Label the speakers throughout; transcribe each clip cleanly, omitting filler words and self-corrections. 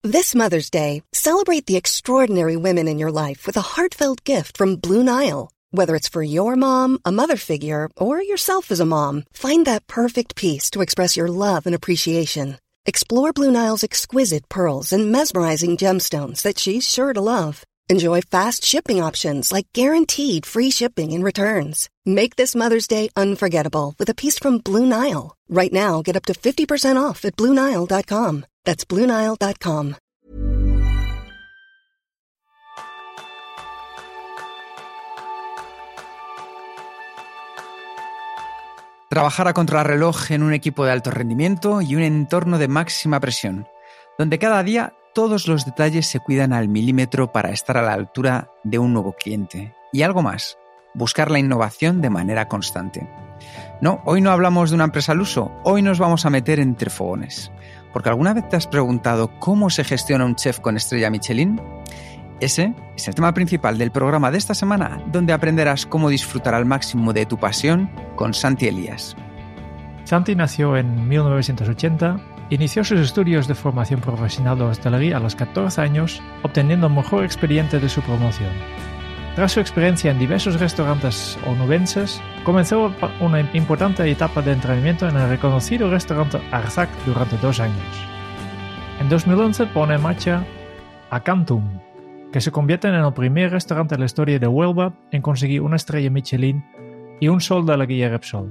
Speaker 1: This Mother's Day, celebrate the extraordinary women in your life with a heartfelt gift from Blue Nile. Whether it's for your mom, a mother figure, or yourself as a mom, find that perfect piece to express your love and appreciation. Explore Blue Nile's exquisite pearls and mesmerizing gemstones that she's sure to love. Enjoy fast shipping options like guaranteed free shipping and returns. Make this Mother's Day unforgettable with a piece from Blue Nile. Right now, get up to 50% off at BlueNile.com. That's BlueNile.com.
Speaker 2: Trabajar a contrarreloj en un equipo de alto rendimiento y un entorno de máxima presión, donde cada día todos los detalles se cuidan al milímetro para estar a la altura de un nuevo cliente. Y algo más, buscar la innovación de manera constante. No, hoy no hablamos de una empresa al uso, hoy nos vamos a meter entre fogones. Porque ¿alguna vez te has preguntado cómo se gestiona un chef con estrella Michelin? Ese es el tema principal del programa de esta semana, donde aprenderás cómo disfrutar al máximo de tu pasión con Santi Elías.
Speaker 3: Santi nació en 1980, inició sus estudios de formación profesional de hostelería a los 14 años, obteniendo el mejor expediente de su promoción. Tras su experiencia en diversos restaurantes onubenses, comenzó una importante etapa de entrenamiento en el reconocido restaurante Arzac durante 2 años. En 2011 pone en marcha Acantum, que se convierte en el primer restaurante de la historia de Huelva en conseguir una estrella Michelin y un sol de la guía Repsol.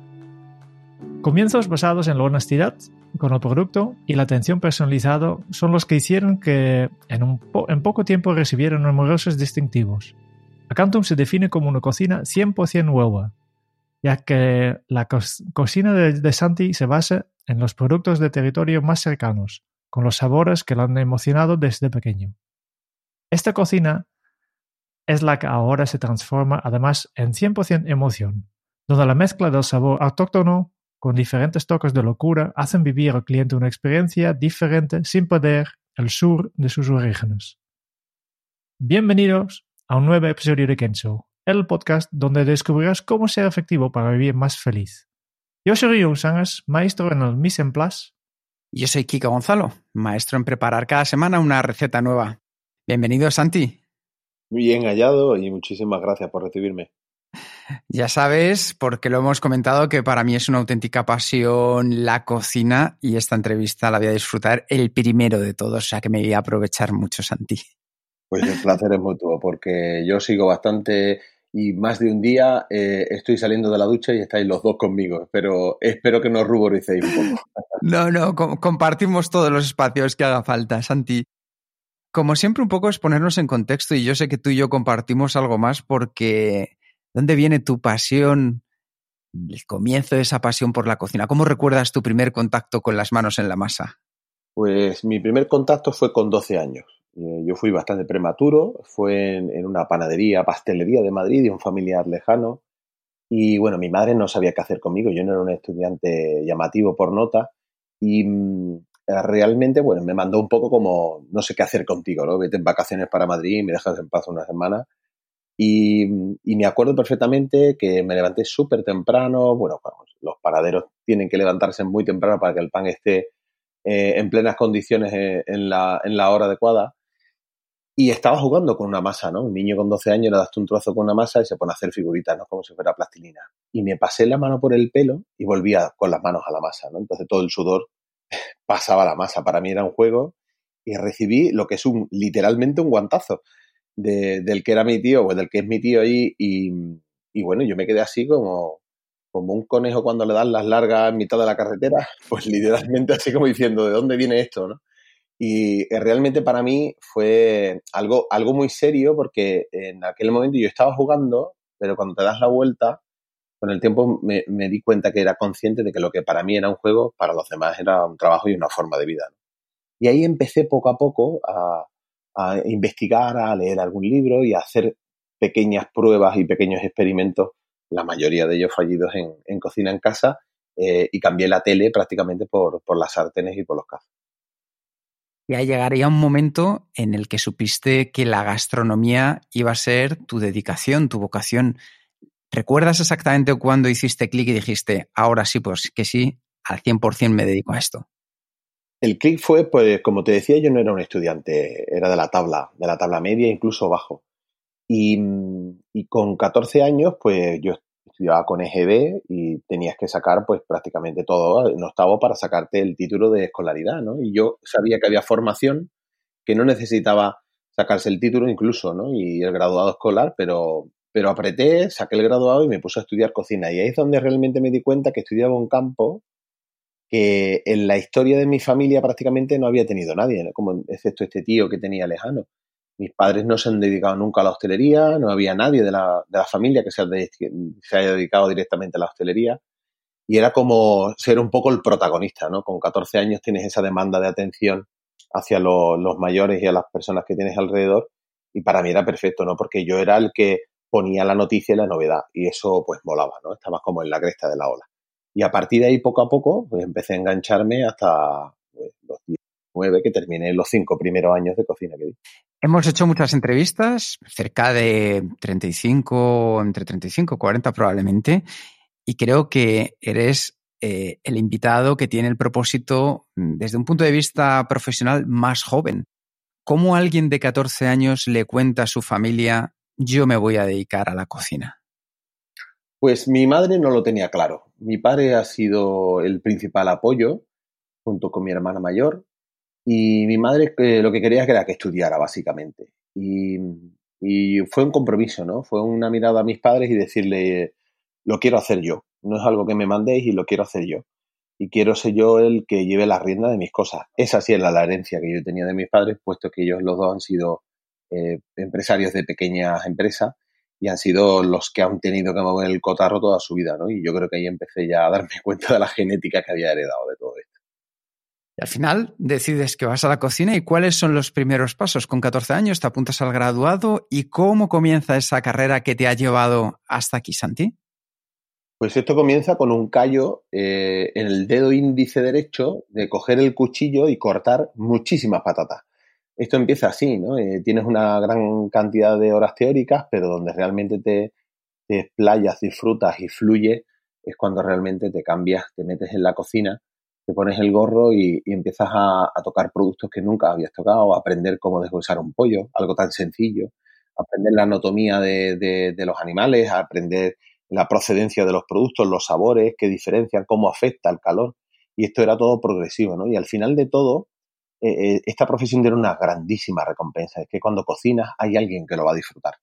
Speaker 3: Comienzos basados en la honestidad con el producto y la atención personalizada son los que hicieron que en poco tiempo recibieran numerosos distintivos. Acantum se define como una cocina 100% Huelva, ya que la cocina de Santi se basa en los productos de territorio más cercanos, con los sabores que lo han emocionado desde pequeño. Esta cocina es la que ahora se transforma además en 100% emoción, donde la mezcla del sabor autóctono con diferentes toques de locura hacen vivir al cliente una experiencia diferente sin perder el sur de sus orígenes. Bienvenidos a un nuevo episodio de Kenzo, el podcast donde descubrirás cómo ser efectivo para vivir más feliz. Yo soy Ryu Sánchez, maestro en el Mise en Place.
Speaker 2: Yo soy Kiko Gonzalo, maestro en preparar cada semana una receta nueva. Bienvenido, Santi.
Speaker 4: Muy bien hallado y muchísimas gracias por recibirme.
Speaker 2: Ya sabes, porque lo hemos comentado, que para mí es una auténtica pasión la cocina y esta entrevista la voy a disfrutar el primero de todos, o sea que me voy a aprovechar mucho, Santi.
Speaker 4: Pues el placer es mutuo, porque yo sigo bastante y más de un día estoy saliendo de la ducha y estáis los dos conmigo, pero espero que no ruboricéis un poco.
Speaker 2: No, compartimos todos los espacios que haga falta, Santi. Como siempre, un poco es ponernos en contexto, y yo sé que tú y yo compartimos algo más, porque ¿dónde viene tu pasión, el comienzo de esa pasión por la cocina? ¿Cómo recuerdas tu primer contacto con las manos en la masa?
Speaker 4: Pues mi primer contacto fue con 12 años. Yo fui bastante prematuro, fue en una pastelería de Madrid, de un familiar lejano. Y bueno, mi madre no sabía qué hacer conmigo, yo no era un estudiante llamativo por nota. Y realmente, bueno, me mandó un poco como, no sé qué hacer contigo, ¿no? Vete en vacaciones para Madrid y me dejas en paz una semana. Y me acuerdo perfectamente que me levanté súper temprano. Bueno, los panaderos tienen que levantarse muy temprano para que el pan esté en plenas condiciones en la hora adecuada. Y estaba jugando con una masa, ¿no? Un niño con 12 años le das un trozo con una masa y se pone a hacer figuritas, ¿no? Como si fuera plastilina. Y me pasé la mano por el pelo y volvía con las manos a la masa, ¿no? Entonces todo el sudor pasaba a la masa. Para mí era un juego y recibí lo que es literalmente un guantazo del que era mi tío, o del que es mi tío ahí. Y bueno, yo me quedé así como un conejo cuando le dan las largas en mitad de la carretera, pues literalmente así como diciendo, ¿de dónde viene esto, no? Y realmente para mí fue algo muy serio, porque en aquel momento yo estaba jugando, pero cuando te das la vuelta, con el tiempo me di cuenta que era consciente de que lo que para mí era un juego, para los demás era un trabajo y una forma de vida, ¿no? Y ahí empecé poco a poco a investigar, a leer algún libro y a hacer pequeñas pruebas y pequeños experimentos, la mayoría de ellos fallidos en cocina en casa, y cambié la tele prácticamente por las sartenes y por los cazos.
Speaker 2: Ya llegaría un momento en el que supiste que la gastronomía iba a ser tu dedicación, tu vocación. ¿Recuerdas exactamente cuándo hiciste clic y dijiste, ahora sí, pues que sí, al 100% me dedico a esto?
Speaker 4: El clic fue, pues, como te decía, yo no era un estudiante, era de la tabla media, incluso bajo. Y, y con 14 años, pues yo estudiaba con EGB y tenías que sacar pues prácticamente todo en octavo para sacarte el título de escolaridad, ¿no? Y yo sabía que había formación que no necesitaba sacarse el título incluso, ¿no? Y el graduado escolar, pero apreté, saqué el graduado y me puse a estudiar cocina. Y ahí es donde realmente me di cuenta que estudiaba un campo que en la historia de mi familia prácticamente no había tenido nadie, ¿no? Como excepto este tío que tenía lejano. Mis padres no se han dedicado nunca a la hostelería, no había nadie de la familia que se haya dedicado directamente a la hostelería. Y era como ser un poco el protagonista, ¿no? Con 14 años tienes esa demanda de atención hacia los mayores y a las personas que tienes alrededor. Y para mí era perfecto, ¿no? Porque yo era el que ponía la noticia y la novedad. Y eso pues molaba, ¿no? Estabas como en la cresta de la ola. Y a partir de ahí, poco a poco, pues empecé a engancharme hasta pues, los 19, que terminé los 5 primeros años de cocina que di.
Speaker 2: Hemos hecho muchas entrevistas, cerca de 35, entre 35 y 40 probablemente, y creo que eres el invitado que tiene el propósito, desde un punto de vista profesional, más joven. ¿Cómo alguien de 14 años le cuenta a su familia, yo me voy a dedicar a la cocina?
Speaker 4: Pues mi madre no lo tenía claro. Mi padre ha sido el principal apoyo, junto con mi hermana mayor, y mi madre lo que quería era que estudiara, básicamente. Y fue un compromiso, ¿no? Fue una mirada a mis padres y decirle, lo quiero hacer yo. No es algo que me mandéis y lo quiero hacer yo. Y quiero ser yo el que lleve la rienda de mis cosas. Esa sí era la herencia que yo tenía de mis padres, puesto que ellos los dos han sido empresarios de pequeñas empresas y han sido los que han tenido que mover el cotarro toda su vida, ¿no? Y yo creo que ahí empecé ya a darme cuenta de la genética que había heredado de todo esto.
Speaker 2: Y al final decides que vas a la cocina. ¿Y cuáles son los primeros pasos? Con 14 años te apuntas al graduado. ¿Y cómo comienza esa carrera que te ha llevado hasta aquí, Santi?
Speaker 4: Pues esto comienza con un callo en el dedo índice derecho de coger el cuchillo y cortar muchísimas patatas. Esto empieza así, ¿no? Tienes una gran cantidad de horas teóricas, pero donde realmente te explayas, disfrutas y fluye es cuando realmente te cambias, te metes en la cocina, te pones el gorro y empiezas a tocar productos que nunca habías tocado, a aprender cómo deshuesar un pollo, algo tan sencillo, aprender la anatomía de los animales, a aprender la procedencia de los productos, los sabores, qué diferencian, cómo afecta el calor. Y esto era todo progresivo, ¿no? Y al final de todo, esta profesión tiene una grandísima recompensa. Es que cuando cocinas hay alguien que lo va a disfrutar.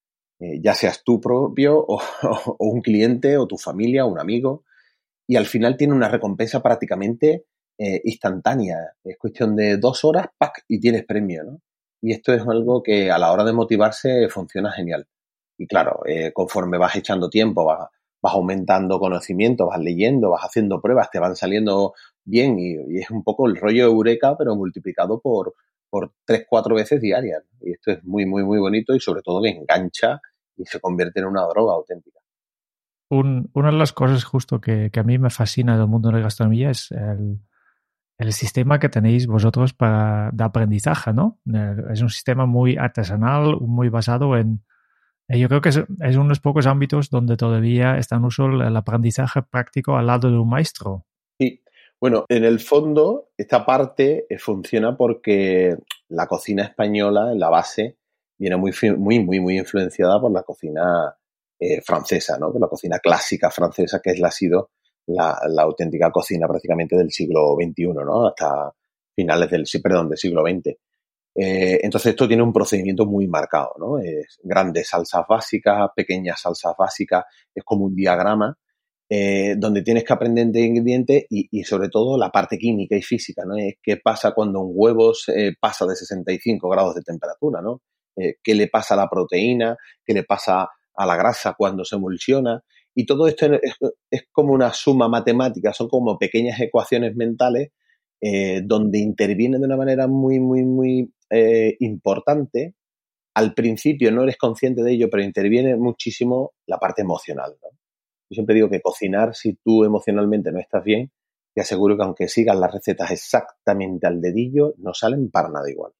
Speaker 4: Ya seas tú propio o un cliente o tu familia o un amigo. Y al final tiene una recompensa prácticamente instantánea. Es cuestión de 2 horas, ¡pac! Y tienes premio, ¿no? Y esto es algo que a la hora de motivarse funciona genial. Y claro, conforme vas echando tiempo, vas aumentando conocimiento, vas leyendo, vas haciendo pruebas, te van saliendo bien y es un poco el rollo eureka, pero multiplicado por 3, 4 veces diarias. Y esto es muy, muy, muy bonito y sobre todo que engancha y se convierte en una droga auténtica.
Speaker 3: Una de las cosas justo que a mí me fascina del mundo de la gastronomía es el sistema que tenéis vosotros de aprendizaje, ¿no? Es un sistema muy artesanal, muy basado en... Yo creo que es uno de los pocos ámbitos donde todavía está en uso el aprendizaje práctico al lado de un maestro.
Speaker 4: Sí, bueno, en el fondo esta parte funciona porque la cocina española, en la base, viene muy influenciada por la cocina francesa, ¿no? Por la cocina clásica francesa, que ha sido la auténtica cocina prácticamente del siglo XXI, ¿no? Hasta finales del siglo XX. Entonces esto tiene un procedimiento muy marcado, ¿no? Grandes salsas básicas, pequeñas salsas básicas, es como un diagrama donde tienes que aprender de ingredientes y sobre todo la parte química y física, ¿no? ¿Qué pasa cuando un huevo pasa de 65 grados de temperatura, ¿no? ¿Qué le pasa a la proteína? ¿Qué le pasa a la grasa cuando se emulsiona? Y todo esto es como una suma matemática, son como pequeñas ecuaciones mentales donde interviene de una manera muy importante. Al principio no eres consciente de ello, pero interviene muchísimo la parte emocional, ¿no? Yo siempre digo que cocinar, si tú emocionalmente no estás bien, te aseguro que aunque sigas las recetas exactamente al dedillo, no salen para nada igual.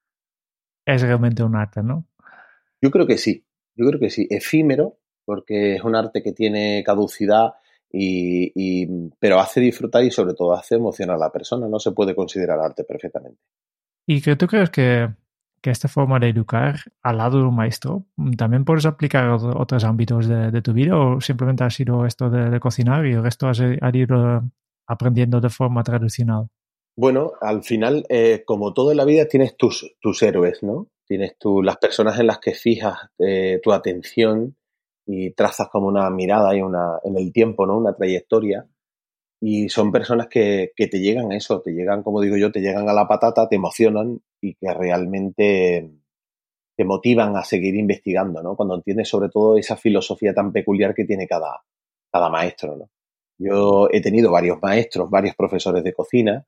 Speaker 3: Es realmente un arte, ¿no?
Speaker 4: Yo creo que sí, efímero, porque es un arte que tiene caducidad pero hace disfrutar y sobre todo hace emocionar a la persona. No se puede considerar arte perfectamente.
Speaker 3: ¿Y que tú crees que esta forma de educar al lado de un maestro también puedes aplicar a otros ámbitos de tu vida o simplemente ha sido esto de cocinar y el resto has ido aprendiendo de forma tradicional?
Speaker 4: Bueno, al final, como todo en la vida, tienes tus héroes, ¿no? Tienes las personas en las que fijas tu atención y trazas como una mirada y en el tiempo, ¿no? Una trayectoria. Y son personas que te llegan a eso, te llegan, como digo yo, te llegan a la patata, te emocionan y que realmente te motivan a seguir investigando, ¿no? Cuando entiendes sobre todo esa filosofía tan peculiar que tiene cada maestro, ¿no? Yo he tenido varios maestros, varios profesores de cocina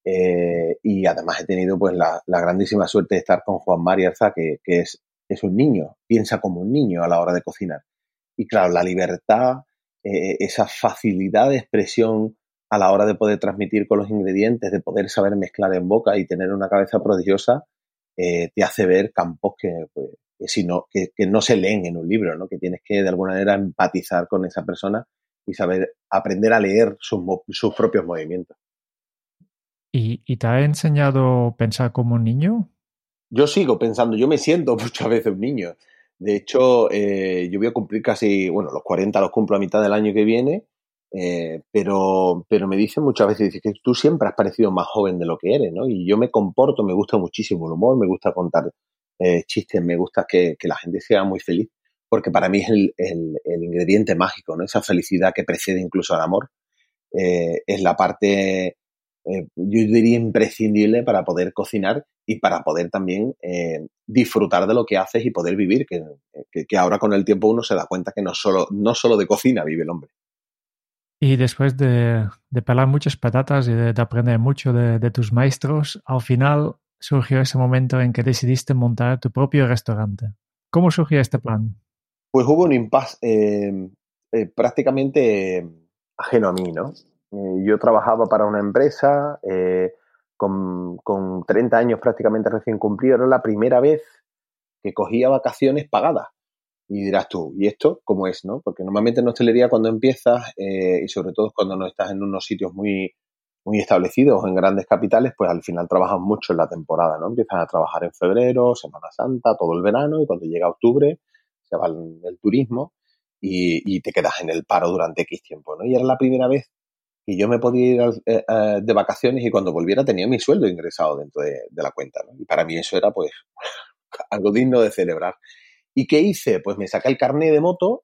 Speaker 4: y además he tenido pues la grandísima suerte de estar con Juan Mari Arza, que es un niño, piensa como un niño a la hora de cocinar. Y claro, la libertad, esa facilidad de expresión a la hora de poder transmitir con los ingredientes, de poder saber mezclar en boca y tener una cabeza prodigiosa, te hace ver campos pues, que no se leen en un libro, ¿no? Que tienes que de alguna manera empatizar con esa persona y saber aprender a leer sus propios movimientos.
Speaker 3: ¿Y te ha enseñado a pensar como un niño?
Speaker 4: Yo sigo pensando, yo me siento muchas veces un niño. De hecho, yo voy a cumplir los 40 los cumplo a mitad del año que viene, pero me dicen muchas veces dice, que tú siempre has parecido más joven de lo que eres, ¿no? Y yo me comporto, me gusta muchísimo el humor, me gusta contar chistes, me gusta que la gente sea muy feliz, porque para mí es el ingrediente mágico, ¿no? Esa felicidad que precede incluso al amor, es la parte, yo diría, imprescindible para poder cocinar y para poder también disfrutar de lo que haces y poder vivir, que ahora con el tiempo uno se da cuenta que no solo de cocina vive el hombre.
Speaker 3: Y después de pelar muchas patatas y de aprender mucho de tus maestros, al final surgió ese momento en que decidiste montar tu propio restaurante. ¿Cómo surgió este plan?
Speaker 4: Pues hubo un impasse prácticamente ajeno a mí, ¿no? Yo trabajaba para una empresa con 30 años prácticamente recién cumplidos. Era la primera vez que cogía vacaciones pagadas. Y dirás tú, ¿y esto cómo es, no? Porque normalmente en hostelería cuando empiezas, y sobre todo cuando no estás en unos sitios muy, muy establecidos o en grandes capitales, pues al final trabajas mucho en la temporada, ¿no? Empiezas a trabajar en febrero, Semana Santa, todo el verano, y cuando llega octubre se va el turismo y te quedas en el paro durante X tiempo, ¿no? Y era la primera vez que yo me podía ir de vacaciones y cuando volviera tenía mi sueldo ingresado dentro de la cuenta, ¿no? Y para mí eso era, pues, algo digno de celebrar. ¿Y qué hice? Pues me saqué el carné de moto,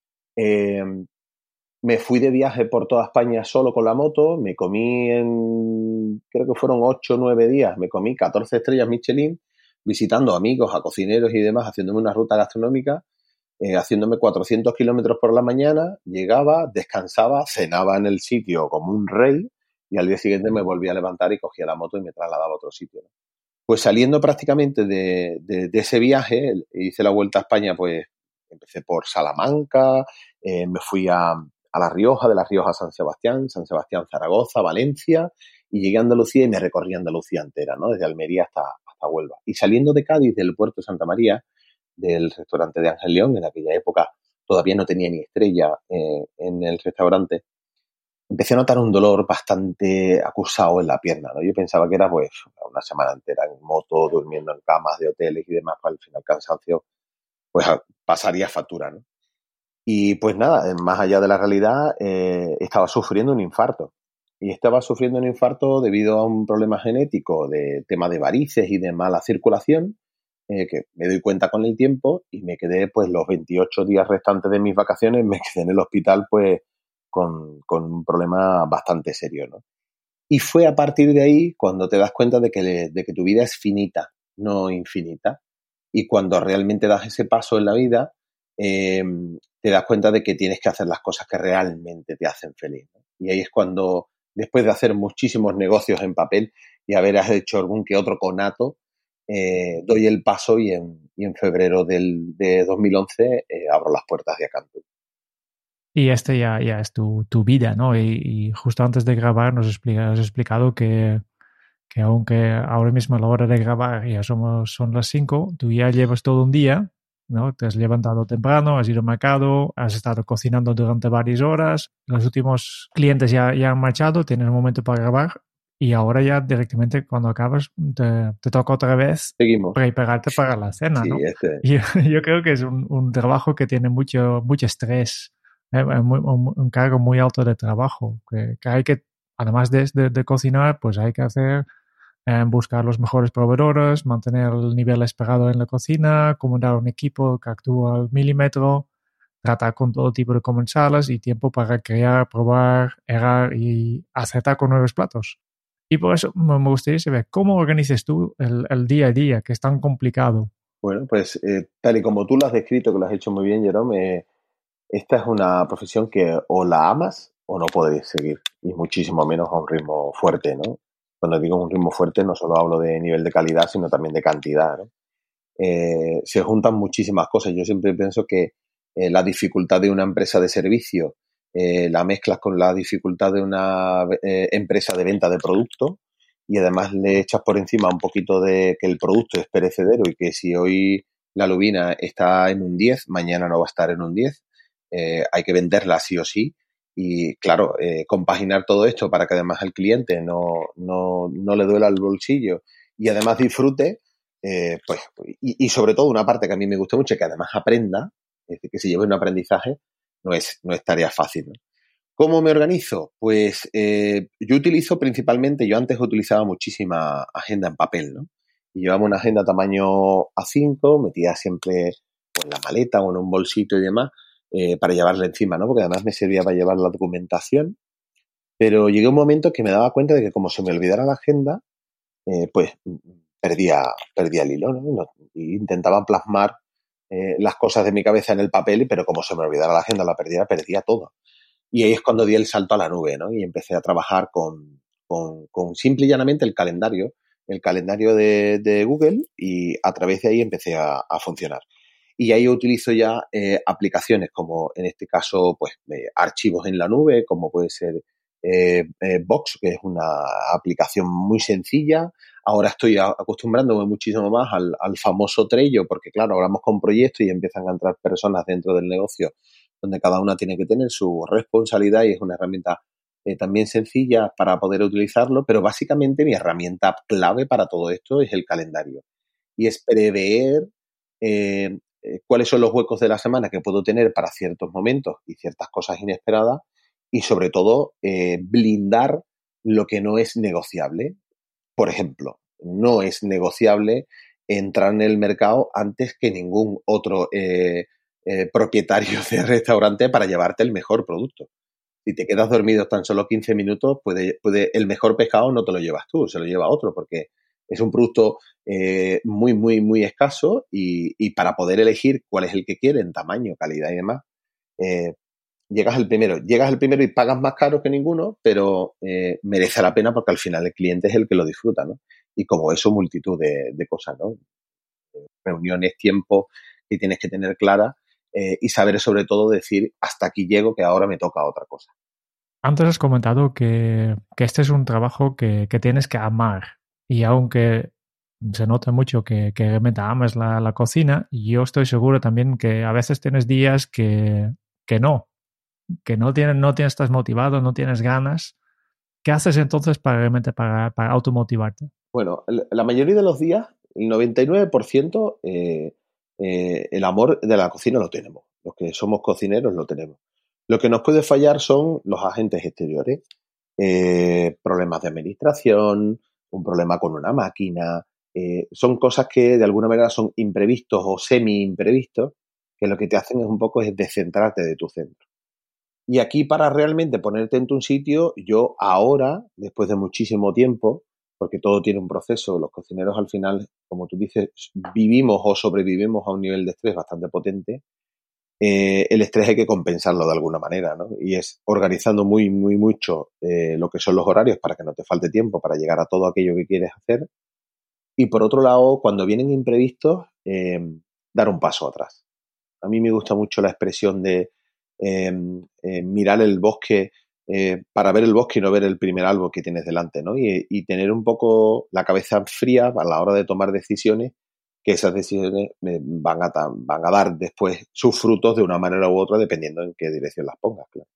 Speaker 4: me fui de viaje por toda España solo con la moto, me comí creo que fueron 8 o 9 días, me comí 14 estrellas Michelin, visitando amigos, a cocineros y demás, haciéndome una ruta gastronómica, haciéndome 400 kilómetros por la mañana, llegaba, descansaba, cenaba en el sitio como un rey y al día siguiente me volví a levantar y cogía la moto y me trasladaba a otro sitio, ¿no? Pues saliendo prácticamente de ese viaje, hice la vuelta a España, pues empecé por Salamanca, me fui a La Rioja, de La Rioja a San Sebastián, Zaragoza, Valencia, y llegué a Andalucía y me recorrí Andalucía entera, ¿no? Desde Almería hasta Huelva. Y saliendo de Cádiz, del puerto de Santa María, del restaurante de Ángel León, en aquella época todavía no tenía ni estrella en el restaurante, empecé a notar un dolor bastante acusado en la pierna, ¿no? Yo pensaba que era pues una semana entera en moto, durmiendo en camas de hoteles y demás, pues al final cansancio, pues pasaría factura, ¿no? Y pues nada, más allá de la realidad, estaba sufriendo un infarto. Y estaba sufriendo un infarto debido a un problema genético de tema de varices y de mala circulación, que me doy cuenta con el tiempo y me quedé pues los 28 días restantes de mis vacaciones, me quedé en el hospital pues con un problema bastante serio, ¿no? Y fue a partir de ahí cuando te das cuenta de que tu vida es finita, no infinita. Y cuando realmente das ese paso en la vida, te das cuenta de que tienes que hacer las cosas que realmente te hacen feliz, ¿no? Y ahí es cuando, después de hacer muchísimos negocios en papel y haber hecho algún que otro conato, doy el paso y en febrero de 2011 abro las puertas de Acantum.
Speaker 3: Y este ya es tu vida, ¿no? Y justo antes de grabar has explicado que aunque ahora mismo a la hora de grabar ya son las 5, tú ya llevas todo un día ¿no? Te has levantado temprano, has ido al mercado, has estado cocinando durante varias horas, los últimos clientes ya han marchado, tienes un momento para grabar y ahora ya directamente cuando acabas te toca otra vez
Speaker 4: Seguimos.
Speaker 3: prepararte para la cena,
Speaker 4: Sí,
Speaker 3: ¿no? Yo creo que es un trabajo que tiene mucho estrés, un cargo muy alto de trabajo, que hay que, además de cocinar, pues hay que hacer buscar los mejores proveedores, mantener el nivel esperado en la cocina, comandar un equipo que actúa al milímetro, tratar con todo tipo de comensales y tiempo para crear, probar, errar y acertar con nuevos platos. Y por eso me gustaría saber cómo organizas tú el día a día, que es tan complicado.
Speaker 4: Bueno, pues tal y como tú lo has descrito, que lo has hecho muy bien, Jerome, esta es una profesión que o la amas o no podéis seguir, y muchísimo menos a un ritmo fuerte, ¿no? Cuando digo un ritmo fuerte no solo hablo de nivel de calidad, sino también de cantidad, ¿no? Se juntan muchísimas cosas. Yo siempre pienso que la dificultad de una empresa de servicio la mezclas con la dificultad de una empresa de venta de producto y además le echas por encima un poquito de que el producto es perecedero y que si hoy la lubina está en un 10, mañana no va a estar en un 10. Hay que venderla sí o sí. Y claro, compaginar todo esto para que además el cliente no le duela el bolsillo y además disfrute, pues, y sobre todo una parte que a mí me gusta mucho, que además aprenda, es decir, que se lleve un aprendizaje, no es tarea fácil, ¿no? ¿Cómo me organizo? Pues yo utilizo principalmente, yo antes utilizaba muchísima agenda en papel, ¿no? Y llevaba una agenda tamaño A5, metía siempre pues, en la maleta o en un bolsito y demás, para llevarla encima, ¿no? Porque además me servía para llevar la documentación. Pero llegué a un momento que me daba cuenta de que como se me olvidara la agenda, pues perdía el hilo, ¿no? Y intentaba plasmar las cosas de mi cabeza en el papel, pero como se me olvidara la agenda, perdía todo. Y ahí es cuando di el salto a la nube, ¿no? Y empecé a trabajar con simple y llanamente el calendario de Google, y a través de ahí empecé a funcionar. Y ahí utilizo ya aplicaciones como, en este caso, pues archivos en la nube, como puede ser Box, que es una aplicación muy sencilla. Ahora estoy acostumbrándome muchísimo más al famoso Trello, porque claro, hablamos con proyectos y empiezan a entrar personas dentro del negocio donde cada una tiene que tener su responsabilidad y es una herramienta también sencilla para poder utilizarlo, pero básicamente mi herramienta clave para todo esto es el calendario. Y es prever cuáles son los huecos de la semana que puedo tener para ciertos momentos y ciertas cosas inesperadas, y sobre todo blindar lo que no es negociable. Por ejemplo, no es negociable entrar en el mercado antes que ningún otro propietario de restaurante para llevarte el mejor producto. Si te quedas dormido tan solo 15 minutos, puede el mejor pescado no te lo llevas tú, se lo lleva otro, porque es un producto muy, muy, muy escaso, y para poder elegir cuál es el que quiere en tamaño, calidad y demás, llegas el primero y pagas más caro que ninguno, pero merece la pena porque al final el cliente es el que lo disfruta, ¿no? Y como eso, multitud de cosas, ¿no? Reuniones, tiempo que tienes que tener clara, y saber sobre todo decir hasta aquí llego, que ahora me toca otra cosa.
Speaker 3: Antes has comentado que este es un trabajo que tienes que amar, y aunque se nota mucho que realmente amas la cocina, yo estoy seguro también que a veces tienes días que no estás motivado, no tienes ganas. ¿Qué haces entonces realmente para automotivarte?
Speaker 4: Bueno, la mayoría de los días, el 99%, el amor de la cocina lo tenemos. Los que somos cocineros lo tenemos. Lo que nos puede fallar son los agentes exteriores, problemas de administración, un problema con una máquina. Son cosas que de alguna manera son imprevistos o semi-imprevistos, que lo que te hacen es un poco es descentrarte de tu centro. Y aquí, para realmente ponerte en tu sitio, yo ahora, después de muchísimo tiempo, porque todo tiene un proceso, los cocineros al final, como tú dices, vivimos o sobrevivimos a un nivel de estrés bastante potente. El estrés hay que compensarlo de alguna manera, ¿no? Y es organizando muy, muy mucho lo que son los horarios para que no te falte tiempo para llegar a todo aquello que quieres hacer. Y por otro lado, cuando vienen imprevistos, dar un paso atrás. A mí me gusta mucho la expresión de mirar el bosque para ver el bosque y no ver el primer árbol que tienes delante, ¿no? Y tener un poco la cabeza fría a la hora de tomar decisiones que esas decisiones van a dar después sus frutos de una manera u otra, dependiendo en qué dirección las pongas, claro.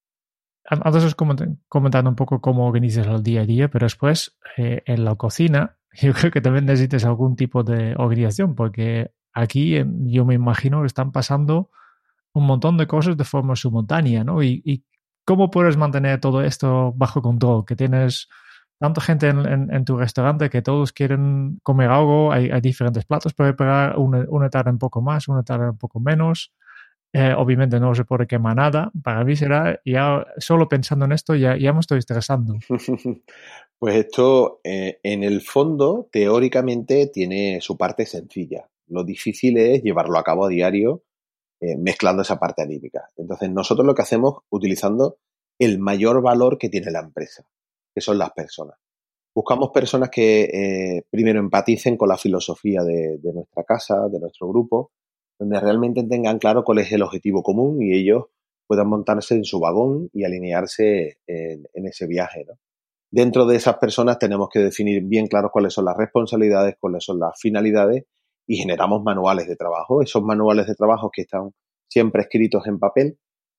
Speaker 3: Antes os comentando un poco cómo organizas el día a día, pero después en la cocina yo creo que también necesitas algún tipo de organización, porque aquí yo me imagino que están pasando un montón de cosas de forma simultánea, ¿no? Y cómo puedes mantener todo esto bajo control, que tienes tanta gente en tu restaurante que todos quieren comer algo, hay diferentes platos para preparar, una tarde un poco más, una tarde un poco menos. Obviamente no se puede quemar nada. Para mí será, ya solo pensando en esto, ya me estoy estresando.
Speaker 4: Pues esto, en el fondo, teóricamente tiene su parte sencilla. Lo difícil es llevarlo a cabo a diario, mezclando esa parte anímica. Entonces, nosotros lo que hacemos, utilizando el mayor valor que tiene la empresa, que son las personas. Buscamos personas que primero empaticen con la filosofía de nuestra casa, de nuestro grupo, donde realmente tengan claro cuál es el objetivo común y ellos puedan montarse en su vagón y alinearse en ese viaje, ¿no? Dentro de esas personas tenemos que definir bien claro cuáles son las responsabilidades, cuáles son las finalidades y generamos manuales de trabajo. Esos manuales de trabajo que están siempre escritos en papel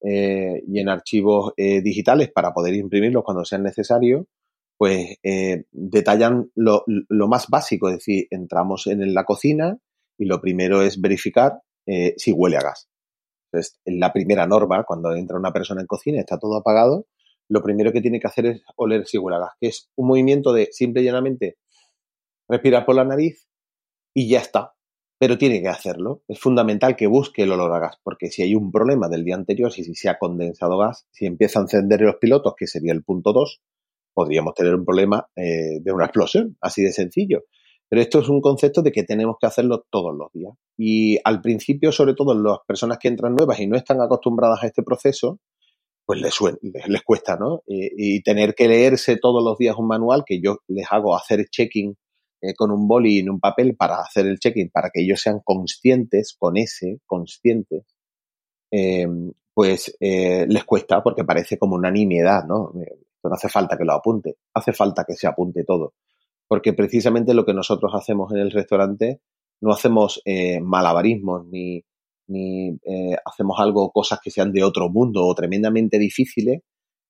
Speaker 4: y en archivos digitales para poder imprimirlos cuando sean necesarios, pues detallan lo más básico, es decir, entramos en la cocina y lo primero es verificar si huele a gas. Entonces, la primera norma, cuando entra una persona en cocina y está todo apagado, lo primero que tiene que hacer es oler si huele a gas, que es un movimiento de simple y llanamente respirar por la nariz y ya está. Pero tiene que hacerlo. Es fundamental que busque el olor a gas, porque si hay un problema del día anterior, si se ha condensado gas, si empieza a encender los pilotos, que sería el punto 2, podríamos tener un problema de una explosión, así de sencillo. Pero esto es un concepto de que tenemos que hacerlo todos los días. Y al principio, sobre todo las personas que entran nuevas y no están acostumbradas a este proceso, pues les cuesta, ¿no? Y tener que leerse todos los días un manual, que yo les hago hacer checking con un boli y en un papel para hacer el checking, para que ellos sean conscientes, conscientes, pues les cuesta porque parece como una nimiedad, ¿no? No hace falta que lo apunte, hace falta que se apunte todo. Porque precisamente lo que nosotros hacemos en el restaurante, no hacemos malabarismos ni hacemos cosas que sean de otro mundo o tremendamente difíciles.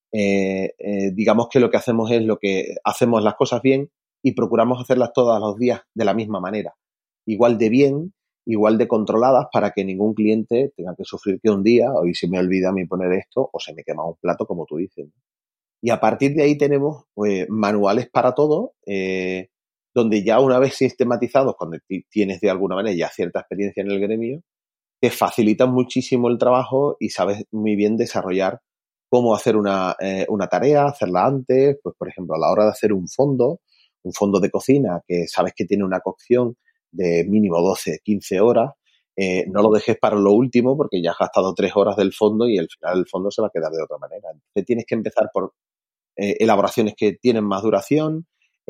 Speaker 4: Digamos que lo que hacemos es hacemos las cosas bien y procuramos hacerlas todos los días de la misma manera. Igual de bien, igual de controladas, para que ningún cliente tenga que sufrir que un día, hoy se me olvida a mí poner esto o se me quema un plato, como tú dices. Y a partir de ahí tenemos manuales para todo, donde ya una vez sistematizados, cuando tienes de alguna manera ya cierta experiencia en el gremio, te facilitan muchísimo el trabajo y sabes muy bien desarrollar cómo hacer una tarea, hacerla antes, pues por ejemplo a la hora de hacer un fondo de cocina que sabes que tiene una cocción de mínimo 12, 15 horas, no lo dejes para lo último porque ya has gastado 3 horas del fondo y al final el fondo se va a quedar de otra manera. Entonces tienes que empezar por elaboraciones que tienen más duración,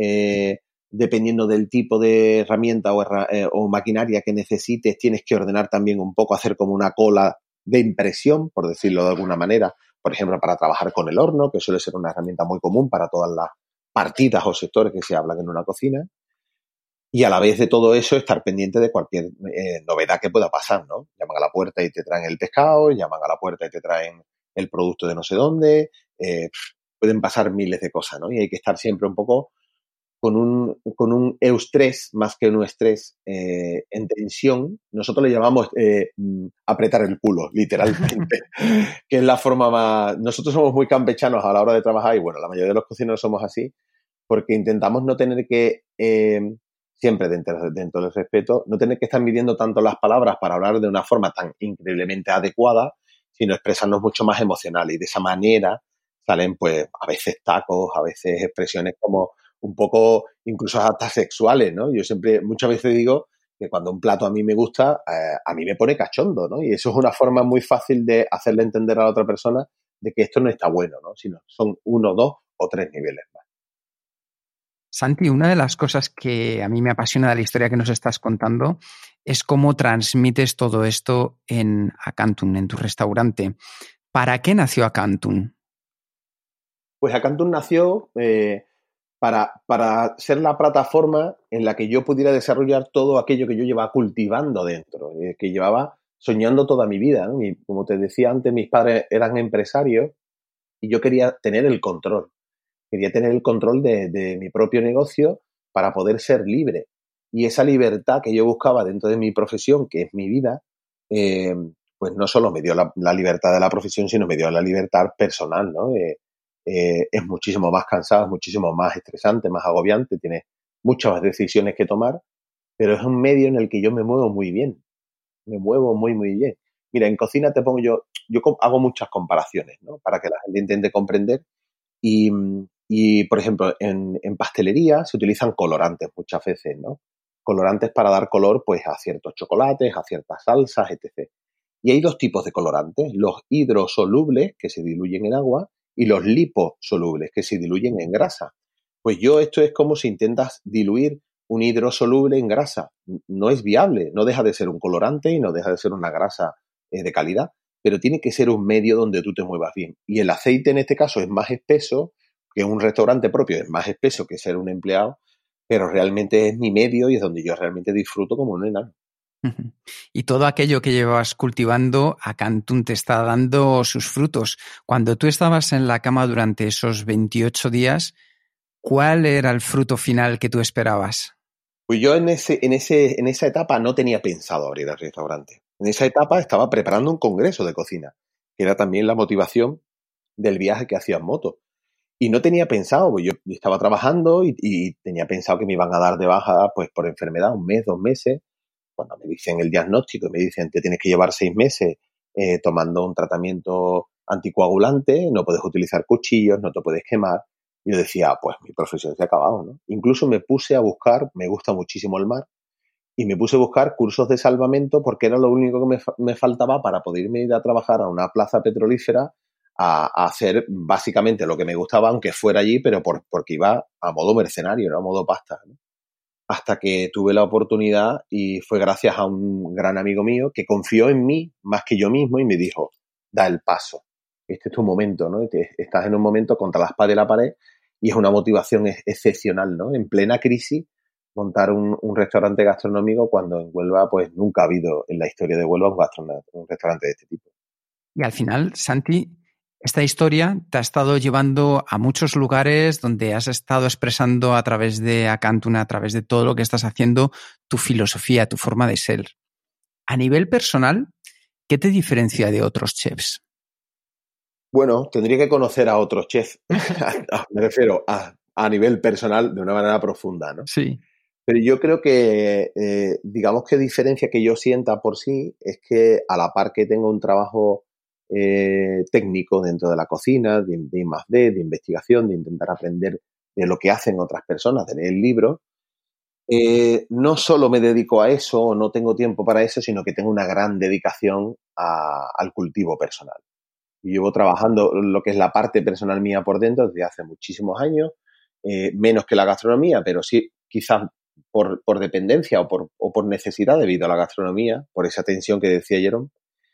Speaker 4: dependiendo del tipo de herramienta o maquinaria que necesites, tienes que ordenar también un poco, hacer como una cola de impresión, por decirlo de alguna manera, por ejemplo, para trabajar con el horno, que suele ser una herramienta muy común para todas las partidas o sectores que se hablan en una cocina. Y a la vez de todo eso, estar pendiente de cualquier novedad que pueda pasar, ¿no? Llaman a la puerta y te traen el pescado, llaman a la puerta y te traen el producto de no sé dónde, pueden pasar miles de cosas, ¿no? Y hay que estar siempre un poco con un eustrés más que un estrés en tensión. Nosotros le llamamos apretar el culo, literalmente, que es la forma más... Nosotros somos muy campechanos a la hora de trabajar y, bueno, la mayoría de los cocineros somos así, porque intentamos no tener que, siempre dentro del respeto, no tener que estar midiendo tanto las palabras para hablar de una forma tan increíblemente adecuada, sino expresarnos mucho más emocional. Y de esa manera salen, pues, a veces tacos, a veces expresiones como un poco incluso hasta sexuales, ¿no? Yo siempre, muchas veces digo que cuando un plato a mí me gusta, a mí me pone cachondo, ¿no? Y eso es una forma muy fácil de hacerle entender a la otra persona de que esto no está bueno, ¿no? Sino son 1, 2 o 3 niveles más.
Speaker 2: Santi, una de las cosas que a mí me apasiona de la historia que nos estás contando es cómo transmites todo esto en Acantum, en tu restaurante. ¿Para qué nació Acantum?
Speaker 4: Pues Acantum nació para ser la plataforma en la que yo pudiera desarrollar todo aquello que yo llevaba cultivando dentro, que llevaba soñando toda mi vida, ¿no? Como te decía antes, mis padres eran empresarios y yo quería tener el control. Quería tener el control de mi propio negocio para poder ser libre. Y esa libertad que yo buscaba dentro de mi profesión, que es mi vida, pues no solo me dio la libertad de la profesión, sino me dio la libertad personal, ¿no? Es muchísimo más cansado, es muchísimo más estresante, más agobiante, tienes muchas más decisiones que tomar, pero es un medio en el que yo me muevo muy bien. Me muevo muy, muy bien. Mira, en cocina te pongo yo hago muchas comparaciones, ¿no? Para que la gente intente comprender. Y por ejemplo, en pastelería se utilizan colorantes muchas veces, ¿no? Colorantes para dar color, pues, a ciertos chocolates, a ciertas salsas, etc. Y hay dos tipos de colorantes, los hidrosolubles, que se diluyen en agua, y los liposolubles, que se diluyen en grasa. Pues esto es como si intentas diluir un hidrosoluble en grasa. No es viable, no deja de ser un colorante y no deja de ser una grasa de calidad, pero tiene que ser un medio donde tú te muevas bien. Y el aceite en este caso es más espeso, que un restaurante propio es más espeso que ser un empleado, pero realmente es mi medio y es donde yo realmente disfruto como un enano.
Speaker 2: Y todo aquello que llevabas cultivando a Cantum te está dando sus frutos. Cuando tú estabas en la cama durante esos 28 días, ¿cuál era el fruto final que tú esperabas?
Speaker 4: Pues yo en esa etapa no tenía pensado abrir el restaurante. En esa etapa estaba preparando un congreso de cocina, que era también la motivación del viaje que hacía en moto. Y no tenía pensado, pues yo estaba trabajando y tenía pensado que me iban a dar de baja pues por enfermedad 1 mes, 2 meses. Cuando me dicen el diagnóstico y me dicen te tienes que llevar 6 meses tomando un tratamiento anticoagulante, no puedes utilizar cuchillos, no te puedes quemar. Y yo decía, pues mi profesión se ha acabado, ¿no? Incluso me puse a buscar, me gusta muchísimo el mar, y me puse a buscar cursos de salvamento porque era lo único que me faltaba para poderme ir a trabajar a una plaza petrolífera a hacer básicamente lo que me gustaba, aunque fuera allí, pero porque iba a modo mercenario, no a modo pasta, ¿no? Hasta que tuve la oportunidad y fue gracias a un gran amigo mío que confió en mí más que yo mismo y me dijo, da el paso, este es tu momento, ¿no? Estás en un momento contra la espada y la pared y es una motivación excepcional, ¿no? En plena crisis, montar un restaurante gastronómico cuando en Huelva pues nunca ha habido en la historia de Huelva un restaurante de este tipo.
Speaker 2: Y al final, Santi, esta historia te ha estado llevando a muchos lugares donde has estado expresando a través de Acantun, a través de todo lo que estás haciendo, tu filosofía, tu forma de ser. A nivel personal, ¿qué te diferencia de otros chefs?
Speaker 4: Bueno, tendría que conocer a otros chefs. Me refiero a nivel personal de una manera profunda, ¿no?
Speaker 2: Sí.
Speaker 4: Pero yo creo que, digamos que diferencia que yo sienta por sí es que a la par que tengo un trabajo técnico dentro de la cocina, de I+D, de investigación, de intentar aprender de lo que hacen otras personas, de leer libros, no solo me dedico a eso o no tengo tiempo para eso, sino que tengo una gran dedicación al cultivo personal. Y llevo trabajando lo que es la parte personal mía por dentro desde hace muchísimos años, menos que la gastronomía, pero sí quizás por dependencia o por necesidad debido a la gastronomía, por esa tensión que decía Jerome.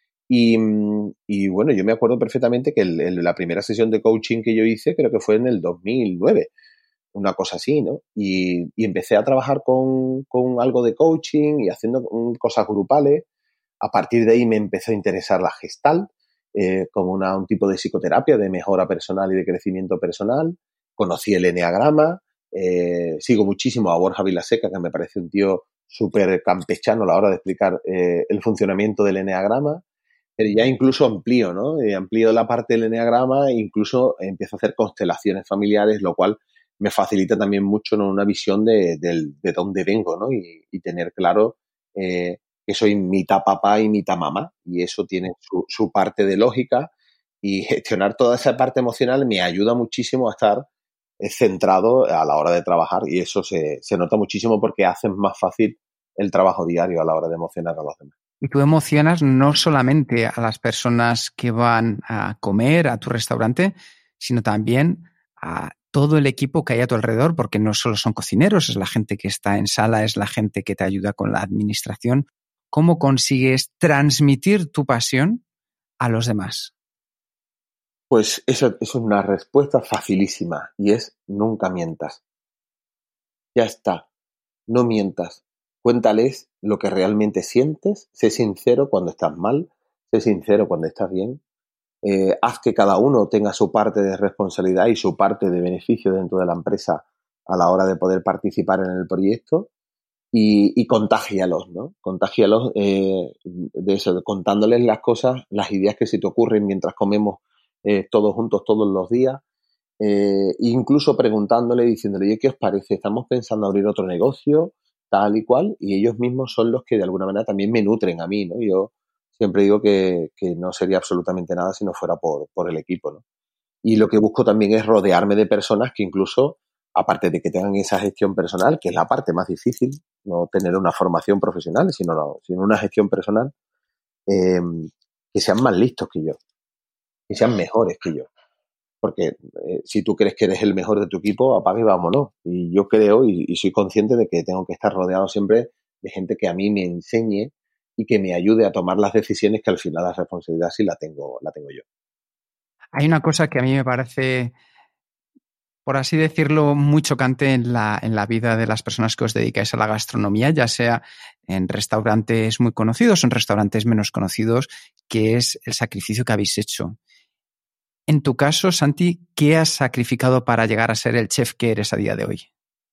Speaker 4: Y bueno, yo me acuerdo perfectamente que la primera sesión de coaching que yo hice creo que fue en el 2009, una cosa así, ¿no? Y empecé a trabajar con algo de coaching y haciendo cosas grupales. A partir de ahí me empezó a interesar la Gestalt, como un tipo de psicoterapia de mejora personal y de crecimiento personal. Conocí el eneagrama, sigo muchísimo a Borja Vilaseca, que me parece un tío súper campechano a la hora de explicar el funcionamiento del eneagrama. Pero ya incluso amplío, ¿no? Amplío la parte del eneagrama e incluso empiezo a hacer constelaciones familiares, lo cual me facilita también mucho, ¿no? Una visión de dónde vengo, ¿no? Y tener claro que soy mitad papá y mitad mamá, y eso tiene su parte de lógica, y gestionar toda esa parte emocional me ayuda muchísimo a estar centrado a la hora de trabajar, y eso se nota muchísimo porque hace más fácil el trabajo diario a la hora de emocionar a los demás.
Speaker 2: Y tú emocionas no solamente a las personas que van a comer a tu restaurante, sino también a todo el equipo que hay a tu alrededor, porque no solo son cocineros, es la gente que está en sala, es la gente que te ayuda con la administración. ¿Cómo consigues transmitir tu pasión a los demás?
Speaker 4: Pues eso es una respuesta facilísima y es nunca mientas. ya está. No mientas. Cuéntales lo que realmente sientes. Sé sincero cuando estás mal. Sé sincero cuando estás bien. Haz que cada uno tenga su parte de responsabilidad y su parte de beneficio dentro de la empresa a la hora de poder participar en el proyecto y contágialos, ¿no? Contágialos de eso, contándoles las cosas, las ideas que se te ocurren mientras comemos todos juntos todos los días. Incluso preguntándole, diciéndole, oye, ¿qué os parece? Estamos pensando abrir otro negocio, tal y cual, y ellos mismos son los que de alguna manera también me nutren a mí, ¿no? Yo siempre digo que no sería absolutamente nada si no fuera por el equipo, ¿no? Y lo que busco también es rodearme de personas que incluso, aparte de que tengan esa gestión personal, que es la parte más difícil, no tener una formación profesional, sino una gestión personal, eh, que sean más listos que yo, que sean mejores que yo. Porque si tú crees que eres el mejor de tu equipo, apaga y vámonos. Y yo creo y soy consciente de que tengo que estar rodeado siempre de gente que a mí me enseñe y que me ayude a tomar las decisiones, que al final la responsabilidad sí la tengo yo.
Speaker 2: Hay una cosa que a mí me parece, por así decirlo, muy chocante en la vida de las personas que os dedicáis a la gastronomía, ya sea en restaurantes muy conocidos o en restaurantes menos conocidos, que es el sacrificio que habéis hecho. En tu caso, Santi, ¿qué has sacrificado para llegar a ser el chef que eres a día de hoy?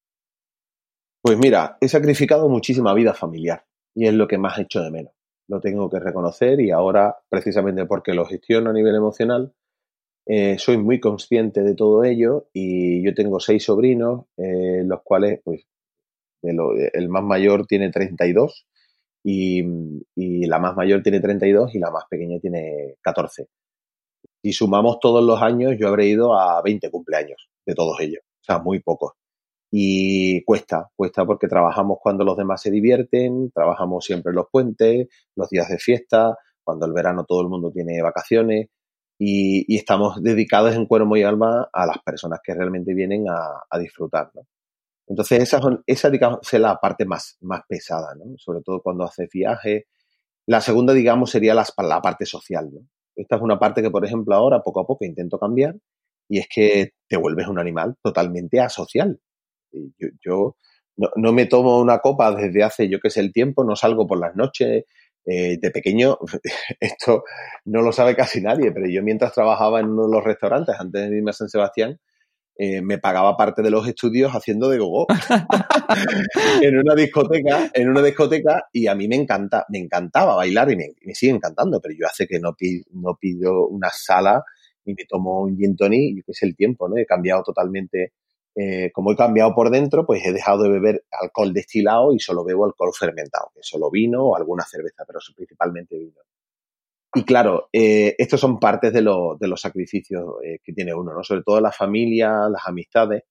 Speaker 4: Pues mira, he sacrificado muchísima vida familiar y es lo que más he hecho de menos. Lo tengo que reconocer y ahora, precisamente porque lo gestiono a nivel emocional, soy muy consciente de todo ello y yo tengo 6 sobrinos, los cuales, pues, el más mayor tiene 32 y la más mayor tiene 32 y la más pequeña tiene 14. Si sumamos todos los años, yo habré ido a 20 cumpleaños de todos ellos, o sea, muy pocos. Y cuesta porque trabajamos cuando los demás se divierten, trabajamos siempre en los puentes, los días de fiesta, cuando el verano todo el mundo tiene vacaciones y estamos dedicados en cuerpo y alma a las personas que realmente vienen a disfrutar, ¿no? Entonces esa digamos, es la parte más pesada, ¿no? Sobre todo cuando haces viajes. La segunda, digamos, sería la parte social, ¿no? Esta es una parte que, por ejemplo, ahora poco a poco intento cambiar y es que te vuelves un animal totalmente asocial. Yo no me tomo una copa desde hace, yo qué sé, el tiempo, no salgo por las noches. De pequeño, esto no lo sabe casi nadie, pero yo mientras trabajaba en uno de los restaurantes, antes de irme a San Sebastián, me pagaba parte de los estudios haciendo de gogo en una discoteca y a mí me encantaba bailar y me sigue encantando, pero yo hace que no pido una sala ni me tomo un gin tonic, yo que sé el tiempo, ¿no? He cambiado totalmente, como he cambiado por dentro, pues he dejado de beber alcohol destilado y solo bebo alcohol fermentado, que es solo vino o alguna cerveza, pero principalmente vino. Y claro, estos son partes de los sacrificios que tiene uno, ¿no? Sobre todo la familia, las amistades.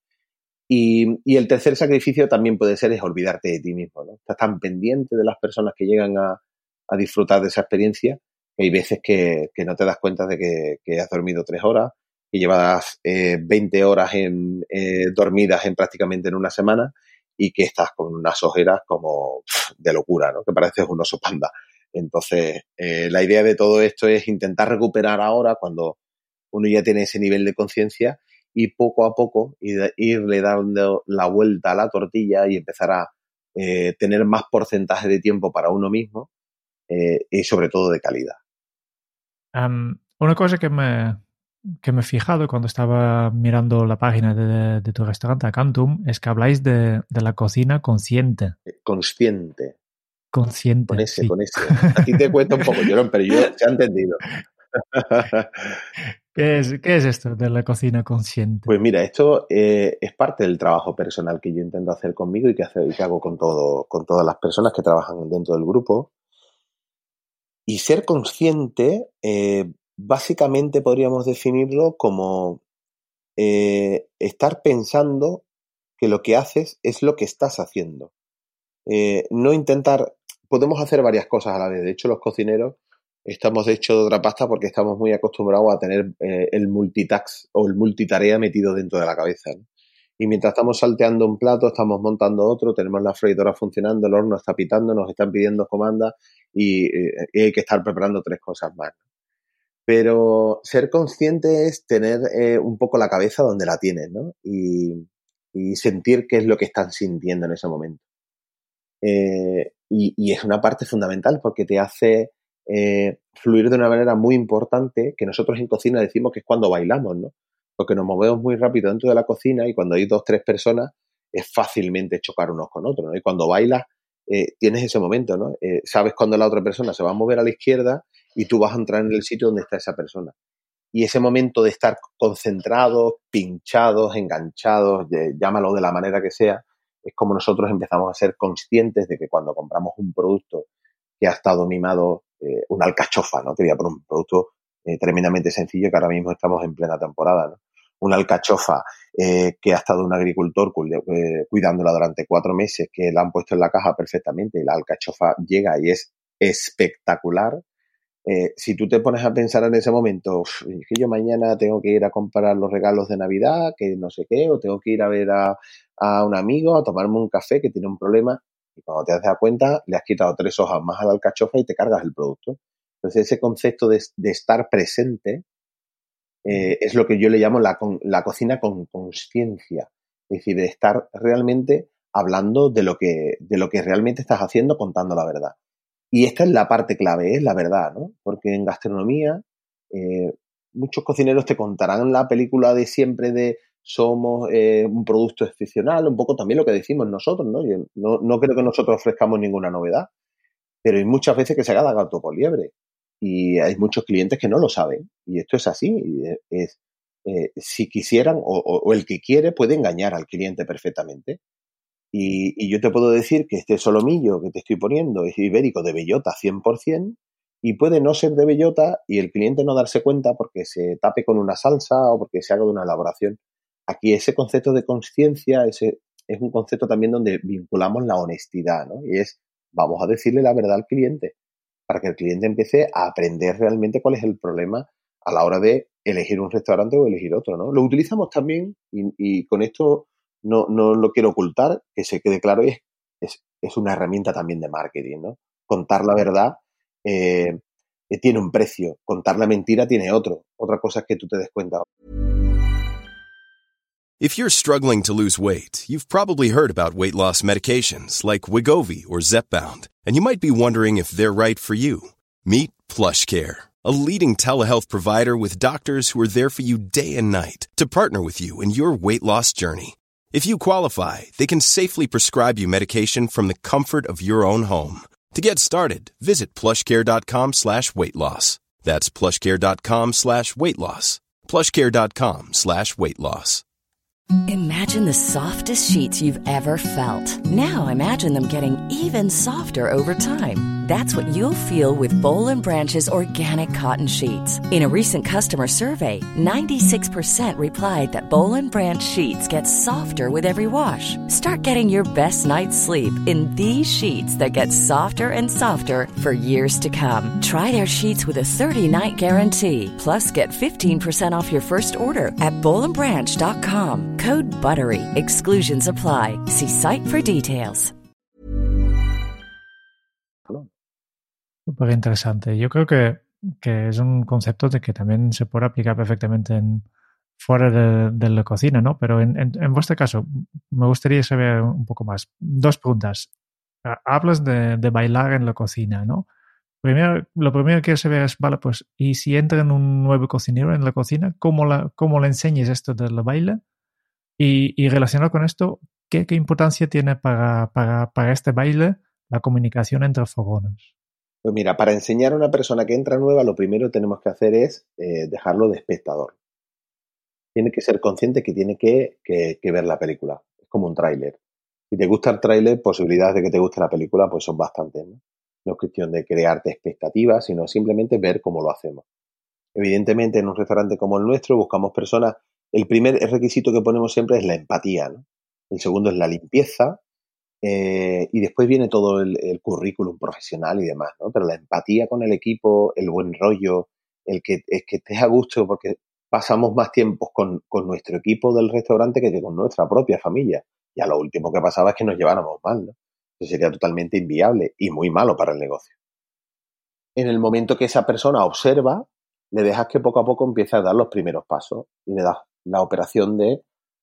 Speaker 4: Y el tercer sacrificio también puede ser es olvidarte de ti mismo, ¿no? Estás tan pendiente de las personas que llegan a disfrutar de esa experiencia que hay veces que no te das cuenta de que has dormido 3 horas, que llevas 20 horas dormidas prácticamente en una semana y que estás con unas ojeras como de locura, ¿no? Que pareces un oso panda. Entonces, la idea de todo esto es intentar recuperar ahora cuando uno ya tiene ese nivel de conciencia y poco a poco irle dando la vuelta a la tortilla y empezar a tener más porcentaje de tiempo para uno mismo y sobre todo de calidad.
Speaker 3: Una cosa que me he fijado cuando estaba mirando la página de tu restaurante Acantum es que habláis de la cocina consciente.
Speaker 4: Consciente.
Speaker 3: Consciente,
Speaker 4: Con
Speaker 3: sí.
Speaker 4: ese. A ti te cuesta un poco, Llorón, pero se ha entendido.
Speaker 3: ¿Qué es esto de la cocina consciente?
Speaker 4: Pues mira, esto es parte del trabajo personal que yo intento hacer conmigo y que hago con todas las personas que trabajan dentro del grupo. Y ser consciente, básicamente podríamos definirlo como estar pensando que lo que haces es lo que estás haciendo. No intentar, podemos hacer varias cosas a la vez. De hecho, los cocineros estamos hechos de otra pasta porque estamos muy acostumbrados a tener el multitask o el multitarea metido dentro de la cabeza, ¿no? Y mientras estamos salteando un plato, estamos montando otro, tenemos la freidora funcionando, el horno está pitando, nos están pidiendo comandas y hay que estar preparando 3 cosas más. Pero ser consciente es tener un poco la cabeza donde la tienes, ¿no? Y y sentir qué es lo que están sintiendo en ese momento. Y es una parte fundamental porque te hace fluir de una manera muy importante, que nosotros en cocina decimos que es cuando bailamos, ¿no? Porque nos movemos muy rápido dentro de la cocina y cuando hay 2 o 3 personas es fácilmente chocar unos con otros, ¿no? Y cuando bailas tienes ese momento, ¿no? Sabes cuando la otra persona se va a mover a la izquierda y tú vas a entrar en el sitio donde está esa persona. Y ese momento de estar concentrados, pinchados, enganchados, llámalo de la manera que sea, es como nosotros empezamos a ser conscientes de que cuando compramos un producto que ha estado mimado, una alcachofa, ¿no? Te voy a poner un producto tremendamente sencillo que ahora mismo estamos en plena temporada, ¿no? Una alcachofa que ha estado un agricultor cuidándola durante 4 meses, que la han puesto en la caja perfectamente y la alcachofa llega y es espectacular. Si tú te pones a pensar en ese momento, es que yo mañana tengo que ir a comprar los regalos de Navidad, que no sé qué, o tengo que ir a ver a un amigo, a tomarme un café que tiene un problema, y cuando te das cuenta, le has quitado 3 hojas más a la alcachofa y te cargas el producto. Entonces, ese concepto de estar presente es lo que yo le llamo la cocina con consciencia. Es decir, de estar realmente hablando de lo que realmente estás haciendo, contando la verdad. Y esta es la parte clave, es la verdad, ¿no? Porque en gastronomía muchos cocineros te contarán la película de siempre de somos un producto excepcional, un poco también lo que decimos nosotros, ¿no? Yo no creo que nosotros ofrezcamos ninguna novedad, pero hay muchas veces que se gana gato por liebre y hay muchos clientes que no lo saben y esto es así. Si quisieran o el que quiere puede engañar al cliente perfectamente. Y yo te puedo decir que este solomillo que te estoy poniendo es ibérico de bellota 100% y puede no ser de bellota y el cliente no darse cuenta porque se tape con una salsa o porque se haga de una elaboración. Aquí ese concepto de consciencia es un concepto también donde vinculamos la honestidad, ¿no? Y vamos a decirle la verdad al cliente para que el cliente empiece a aprender realmente cuál es el problema a la hora de elegir un restaurante o elegir otro, ¿no? Lo utilizamos también y con esto no lo quiero ocultar, que se quede claro, es una herramienta también de marketing, ¿no? Contar la verdad tiene un precio, contar la mentira tiene otro. Otra cosa es que tú te des cuenta.
Speaker 5: If you're struggling to lose weight, you've probably heard about weight loss medications like Wegovy or Zepbound, and you might be wondering if they're right for you. Meet PlushCare, a leading telehealth provider with doctors who are there for you day and night to partner with you in your weight loss journey. If you qualify, they can safely prescribe you medication from the comfort of your own home. To get started, visit plushcare.com/weightloss. That's plushcare.com/weightloss. plushcare.com/weightloss.
Speaker 6: Imagine the softest sheets you've ever felt. Now imagine them getting even softer over time. That's what you'll feel with Boll & Branch's organic cotton sheets. In a recent customer survey, 96% replied that Boll & Branch sheets get softer with every wash. Start getting your best night's sleep in these sheets that get softer and softer for years to come. Try their sheets with a 30-night guarantee. Plus, get 15% off your first order at bollandbranch.com. Code BUTTERY. Exclusions apply. See site for details.
Speaker 3: Súper interesante. Yo creo que es un concepto de que también se puede aplicar perfectamente fuera de la cocina, ¿no? Pero en vuestro caso, me gustaría saber un poco más. 2 preguntas. Hablas de bailar en la cocina, ¿no? Lo primero que quiero saber es, vale, pues, ¿y si entra un nuevo cocinero en la cocina, cómo le enseñas esto del baile? Y relacionado con esto, ¿qué importancia tiene para este baile la comunicación entre fogones?
Speaker 4: Pues mira, para enseñar a una persona que entra nueva, lo primero que tenemos que hacer es dejarlo de espectador. Tiene que ser consciente que tiene que ver la película. Es como un tráiler. Si te gusta el tráiler, posibilidades de que te guste la película pues son bastantes, ¿no? No es cuestión de crearte expectativas, sino simplemente ver cómo lo hacemos. Evidentemente, en un restaurante como el nuestro, buscamos personas. El primer requisito que ponemos siempre es la empatía, ¿no? El segundo es la limpieza. Y después viene todo el currículum profesional y demás, ¿no? Pero la empatía con el equipo, el buen rollo, el que estés a gusto, porque pasamos más tiempo con nuestro equipo del restaurante que con nuestra propia familia. Y a lo último que pasaba es que nos lleváramos mal, ¿no? Eso sería totalmente inviable y muy malo para el negocio. En el momento que esa persona observa, le dejas que poco a poco empiece a dar los primeros pasos y le das la operación de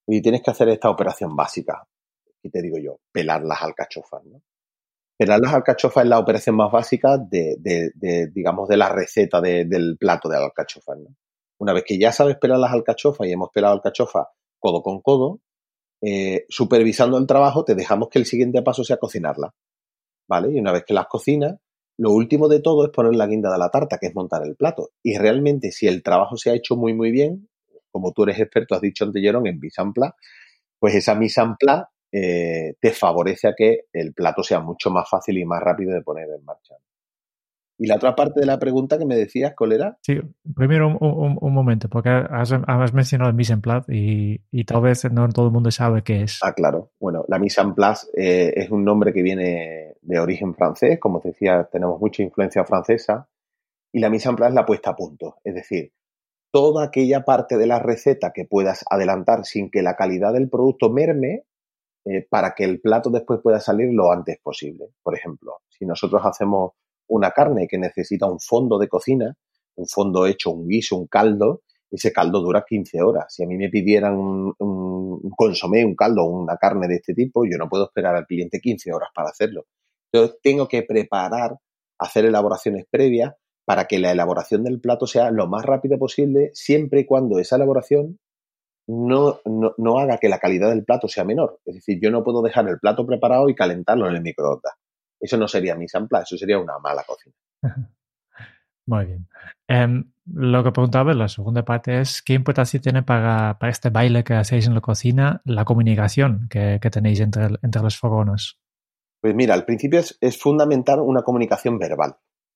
Speaker 4: y tienes que hacer esta operación básica. ¿Qué te digo yo? Pelar las alcachofas, ¿no? Pelar las alcachofas es la operación más básica digamos, de la receta del plato de alcachofas, ¿no? Una vez que ya sabes pelar las alcachofas y hemos pelado alcachofas codo con codo, supervisando el trabajo, te dejamos que el siguiente paso sea cocinarlas, ¿vale? Y una vez que las cocinas, lo último de todo es poner la guinda de la tarta, que es montar el plato. Y realmente, si el trabajo se ha hecho muy, muy bien, como tú eres experto, has dicho antes, Jerón, en mise en place, pues esa mise en place te favorece a que el plato sea mucho más fácil y más rápido de poner en marcha. Y la otra parte de la pregunta que me decías, ¿cuál era?
Speaker 3: Sí, primero un momento, porque has mencionado el mise en place y tal vez no todo el mundo sabe qué es.
Speaker 4: Ah, claro. Bueno, la mise en place es un nombre que viene de origen francés. Como te decía, tenemos mucha influencia francesa. Y la mise en place es la puesta a punto. Es decir, toda aquella parte de la receta que puedas adelantar sin que la calidad del producto merme, para que el plato después pueda salir lo antes posible. Por ejemplo, si nosotros hacemos una carne que necesita un fondo de cocina, un fondo hecho, un guiso, un caldo, ese caldo dura 15 horas. Si a mí me pidieran un consomé, un caldo, una carne de este tipo, yo no puedo esperar al cliente 15 horas para hacerlo. Entonces tengo que preparar, hacer elaboraciones previas para que la elaboración del plato sea lo más rápida posible, siempre y cuando esa elaboración no haga que la calidad del plato sea menor. Es decir, yo no puedo dejar el plato preparado y calentarlo en el microondas. Eso no sería mise en place, eso sería una mala cocina.
Speaker 3: Muy bien. Lo que preguntaba en la segunda parte es ¿qué importancia tiene para este baile que hacéis en la cocina la comunicación que tenéis entre los fogones?
Speaker 4: Pues mira, al principio es fundamental una comunicación verbal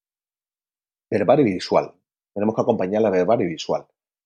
Speaker 4: y visual. Tenemos que acompañarla verbal y visual.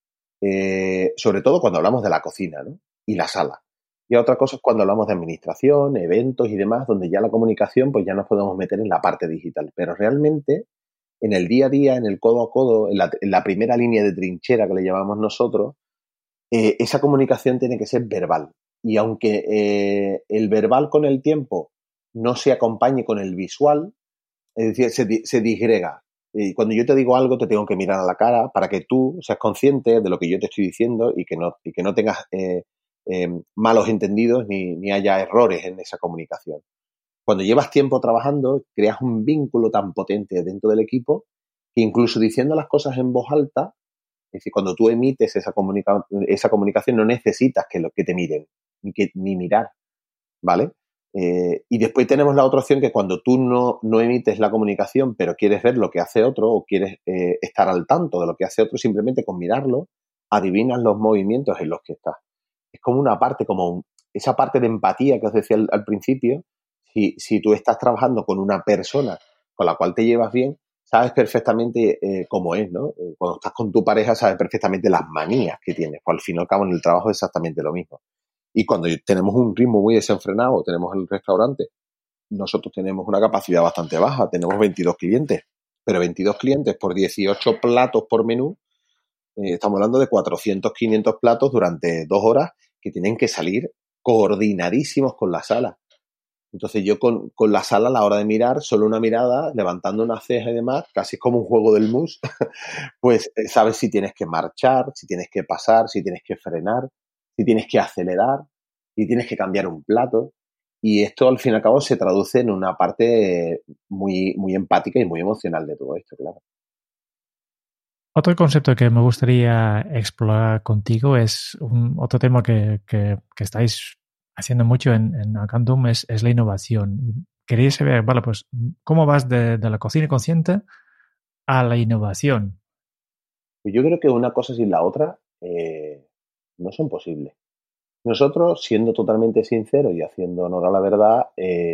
Speaker 4: Sobre todo cuando hablamos de la cocina, ¿no? Y la sala. Y otra cosa es cuando hablamos de administración, eventos y demás, donde ya la comunicación, pues ya nos podemos meter en la parte digital. Pero realmente, en el día a día, en el codo a codo, en la primera línea de trinchera que le llamamos nosotros, esa comunicación tiene que ser verbal. Y aunque el verbal con el tiempo no se acompañe con el visual, es decir, se disgrega. Y cuando yo te digo algo, te tengo que mirar a la cara para que tú seas consciente de lo que yo te estoy diciendo y que no tengas malos entendidos ni haya errores en esa comunicación. Cuando llevas tiempo trabajando, creas un vínculo tan potente dentro del equipo que incluso diciendo las cosas en voz alta, es decir, cuando tú emites esa comunicación no necesitas que te miren, ni mirar, ¿vale? Y después tenemos la otra opción que cuando tú no emites la comunicación pero quieres ver lo que hace otro o quieres estar al tanto de lo que hace otro, simplemente con mirarlo adivinas los movimientos en los que estás. Es como una parte, esa parte de empatía que os decía al principio. Si tú estás trabajando con una persona con la cual te llevas bien, sabes perfectamente cómo es, ¿no? Cuando estás con tu pareja sabes perfectamente las manías que tienes. Pues al fin y al cabo en el trabajo es exactamente lo mismo. Y cuando tenemos un ritmo muy desenfrenado, tenemos el restaurante, nosotros tenemos una capacidad bastante baja, tenemos 22 clientes, pero 22 clientes por 18 platos por menú, estamos hablando de 400, 500 platos durante 2 horas que tienen que salir coordinadísimos con la sala. Entonces yo con la sala a la hora de mirar, solo una mirada, levantando una ceja y demás, casi como un juego del mus, pues sabes si tienes que marchar, si tienes que pasar, si tienes que frenar, si tienes que acelerar, si tienes que cambiar un plato. Y esto al fin y al cabo se traduce en una parte muy, muy empática y muy emocional de todo esto, claro.
Speaker 3: Otro concepto que me gustaría explorar contigo es otro tema que estáis haciendo mucho en Acantum es la innovación. Y quería saber, vale, pues, ¿cómo vas de la cocina consciente a la innovación?
Speaker 4: Pues yo creo que una cosa sin la otra no son posibles. Nosotros, siendo totalmente sinceros y haciendo honor a la verdad,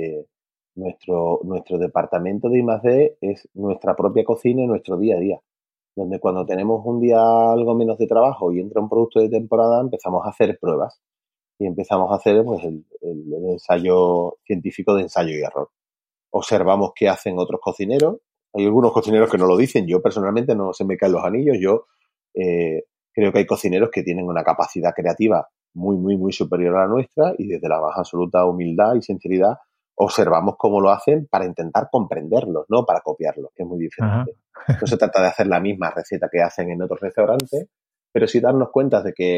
Speaker 4: nuestro departamento de I+D es nuestra propia cocina y nuestro día a día. Donde cuando tenemos un día algo menos de trabajo y entra un producto de temporada, empezamos a hacer pruebas y empezamos a hacer pues el ensayo científico de ensayo y error. Observamos qué hacen otros cocineros. Hay algunos cocineros que no lo dicen. Yo personalmente no se me caen los anillos. Yo creo que hay cocineros que tienen una capacidad creativa muy, muy, muy superior a la nuestra y desde la más absoluta humildad y sinceridad observamos cómo lo hacen para intentar comprenderlos, no para copiarlos, que es muy diferente. No se trata de hacer la misma receta que hacen en otros restaurantes, pero sí darnos cuenta de que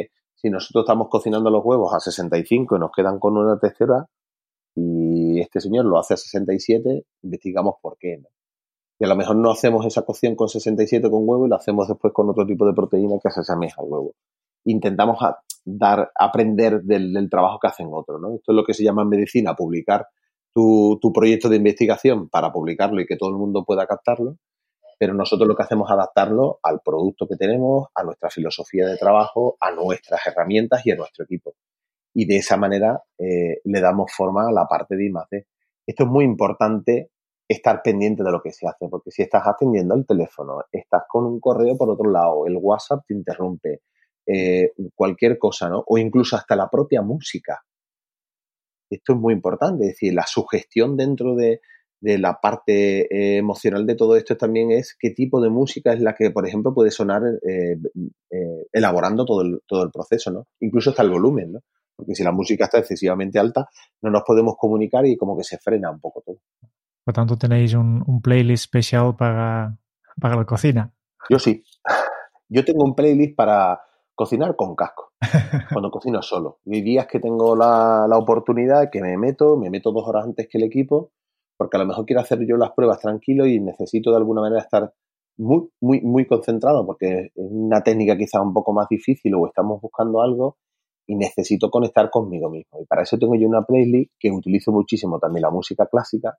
Speaker 4: Si nosotros estamos cocinando los huevos a 65 y nos quedan con una textura y este señor lo hace a 67, investigamos por qué, ¿no? Y a lo mejor no hacemos esa cocción con 67 con huevo y lo hacemos después con otro tipo de proteína que se asemeja al huevo. Intentamos aprender del trabajo que hacen otros, ¿no? Esto es lo que se llama en medicina publicar tu proyecto de investigación para publicarlo y que todo el mundo pueda captarlo, pero nosotros lo que hacemos es adaptarlo al producto que tenemos, a nuestra filosofía de trabajo, a nuestras herramientas y a nuestro equipo. Y de esa manera le damos forma a la parte de I+D. Esto es muy importante, estar pendiente de lo que se hace, porque si estás atendiendo el teléfono, estás con un correo por otro lado, el WhatsApp te interrumpe, cualquier cosa, ¿no? O incluso hasta la propia música. Esto es muy importante, es decir, la sugestión dentro de la parte emocional de todo esto también es qué tipo de música es la que, por ejemplo, puede sonar elaborando todo el proceso, ¿no? Incluso hasta el volumen, ¿no? Porque si la música está excesivamente alta, no nos podemos comunicar y como que se frena un poco todo.
Speaker 3: Por tanto, tenéis un playlist especial para la cocina.
Speaker 4: Yo sí. Yo tengo un playlist para cocinar con casco, cuando cocino solo. Y hay días que tengo la oportunidad que me meto 2 horas antes que el equipo, porque a lo mejor quiero hacer yo las pruebas tranquilo y necesito de alguna manera estar muy, muy, muy concentrado, porque es una técnica quizás un poco más difícil o estamos buscando algo y necesito conectar conmigo mismo. Y para eso tengo yo una playlist que utilizo muchísimo también la música clásica,